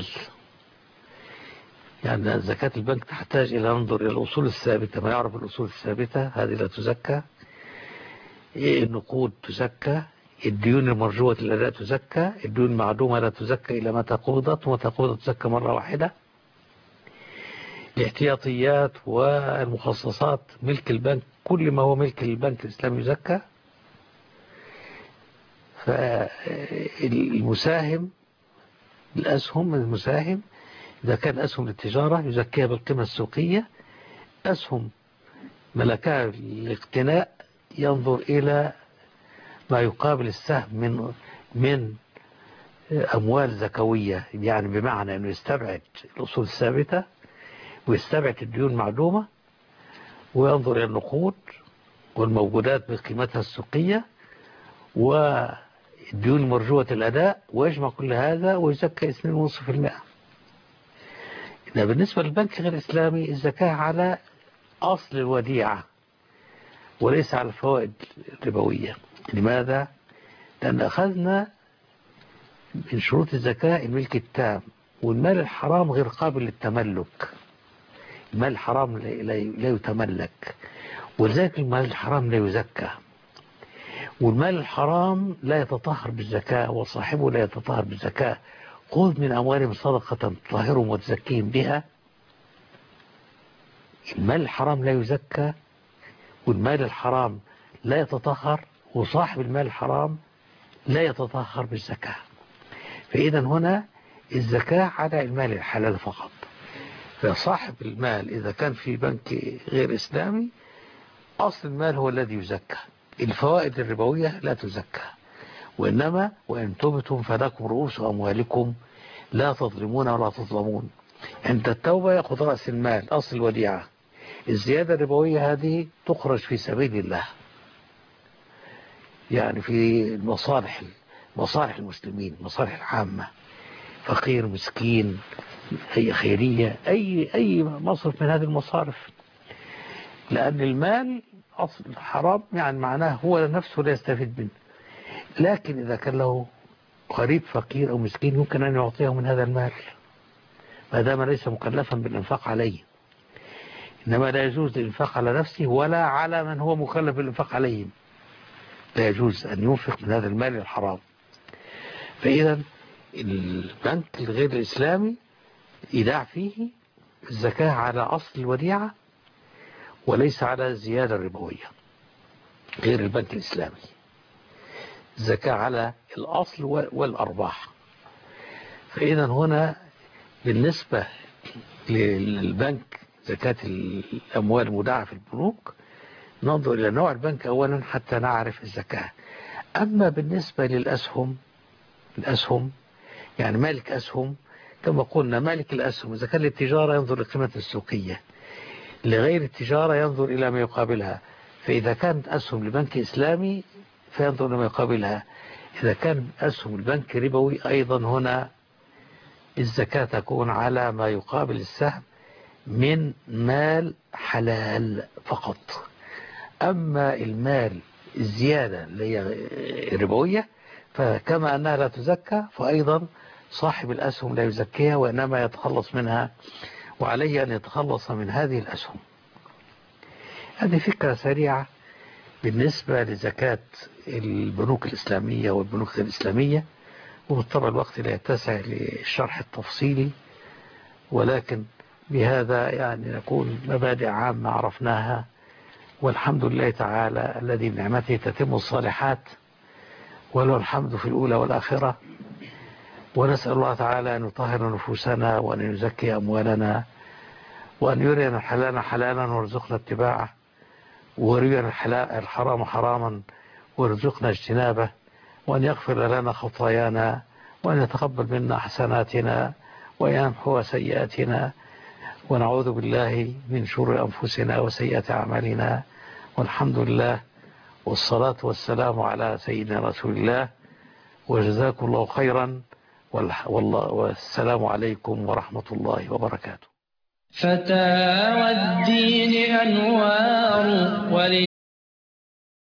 يعني زكاة البنك تحتاج إلى ننظر إلى الأصول الثابتة، ما يعرف الأصول الثابتة هذه لا تزكى، النقود تزكى، الديون المرجوة الأداء تزكى، الديون المعدومة لا تزكى إلى متى قبضت، ومتى قبضت تزكى مرة واحدة. الاحتياطيات والمخصصات ملك البنك، كل ما هو ملك البنك الإسلامي يزكى. فالمساهم الأسهم المساهم إذا كان أسهم للتجارة يزكيها بالقيمة السوقية، أسهم ملكها الاقتناء ينظر إلى ما يقابل السهم من من أموال زكوية، يعني بمعنى أنه يستبعد الأصول الثابتة ويستبعد الديون المعدومة وينظر إلى النقود والموجودات بقيمتها السوقية والديون المرجوة الأداء، ويجمع كل هذا ويزكى اثنين فاصلة خمسة بالمئة. بالنسبة للبنك غير الإسلامي الزكاة على أصل الوديعة وليس على الفوائد الربوية. لماذا؟ لأن أخذنا من شروط الزكاة الملك التام، والمال الحرام غير قابل للتملك. المال الحرام لا يتملك، ولذلك المال الحرام لا يزكى، والمال الحرام لا يتطهر بالزكاة وصاحبه لا يتطهر بالزكاة. خذ من أموالهم صدقة تطهرهم وتزكيهم بها. المال الحرام لا يزكى، والمال الحرام لا يتطهر، وصاحب المال الحرام لا يتطهر بالزكاة. فإذا هنا الزكاة على المال الحلال فقط. فصاحب المال إذا كان في بنك غير إسلامي أصل المال هو الذي يزكى، الفوائد الربوية لا تزكى، وإنما وإن تبتم فلكم رؤوس أموالكم لا تظلمون ولا تظلمون. عند التوبة يأخذ رأس المال أصل الوديعة، الزيادة الربوية هذه تخرج في سبيل الله، يعني في المصالح مصالح المسلمين، مصالح العامة، فقير مسكين أي خيرية، أي أي مصرف من هذه المصارف. لأن المال أصل حرام يعني معناه هو نفسه لا يستفيد منه، لكن إذا كان له قريب فقير أو مسكين يمكن أن يعطيه من هذا المال، ما دام ليس مكلفا بالإنفاق عليه. إنما لا يجوز الإنفاق على نفسه ولا على من هو مكلف بالإنفاق عليهم، لا يجوز أن ينفق من هذا المال الحرام. فإذا البنك الغير الإسلامي إيداع فيه الزكاة على أصل الوديعة وليس على الزيادة الربوية، غير البنك الإسلامي الزكاة على الأصل والأرباح. فإذا هنا بالنسبة للبنك زكاة الأموال المودعة في البنوك ننظر إلى نوع البنك أولا حتى نعرف الزكاة. أما بالنسبة للأسهم، الأسهم يعني مالك أسهم كما قلنا، مالك الأسهم إذا كان للتجارة ينظر لقيمة السوقية، لغير التجارة ينظر إلى ما يقابلها. فإذا كانت أسهم لبنك إسلامي فينظر إلى ما يقابلها. إذا كان أسهم البنك ربوي أيضا هنا الزكاة تكون على ما يقابل السهم من مال حلال فقط. أما المال الزيادة اللي هي ربوية فكما أنها لا تزكى فأيضا صاحب الأسهم لا يزكيها وإنما يتخلص منها، وعليه أن يتخلص من هذه الأسهم. هذه فكرة سريعة بالنسبة لزكاة البنوك الإسلامية والبنوك الإسلامية، وبالطبع الوقت لا يتسع للشرح التفصيلي، ولكن بهذا يعني نكون مبادئ عامة عرفناها، والحمد لله تعالى الذي بنعمته تتم الصالحات، وله الحمد في الأولى والآخرة. ونسأل الله تعالى أن يطهر نفوسنا وأن يزكي أموالنا وأن يرينا الحلال حلالا وارزقنا اتباعه، ويرينا الحرام حراما وارزقنا اجتنابه، وأن يغفر لنا خطايانا وأن يتقبل منا حسناتنا ويمحو سيئاتنا، ونعوذ بالله من شرور أنفسنا وسيئات أعمالنا، والحمد لله والصلاة والسلام على سيدنا رسول الله، وجزاكم الله خيرا، والسلام عليكم ورحمة الله وبركاته. فتاوى الدين أنوار ولي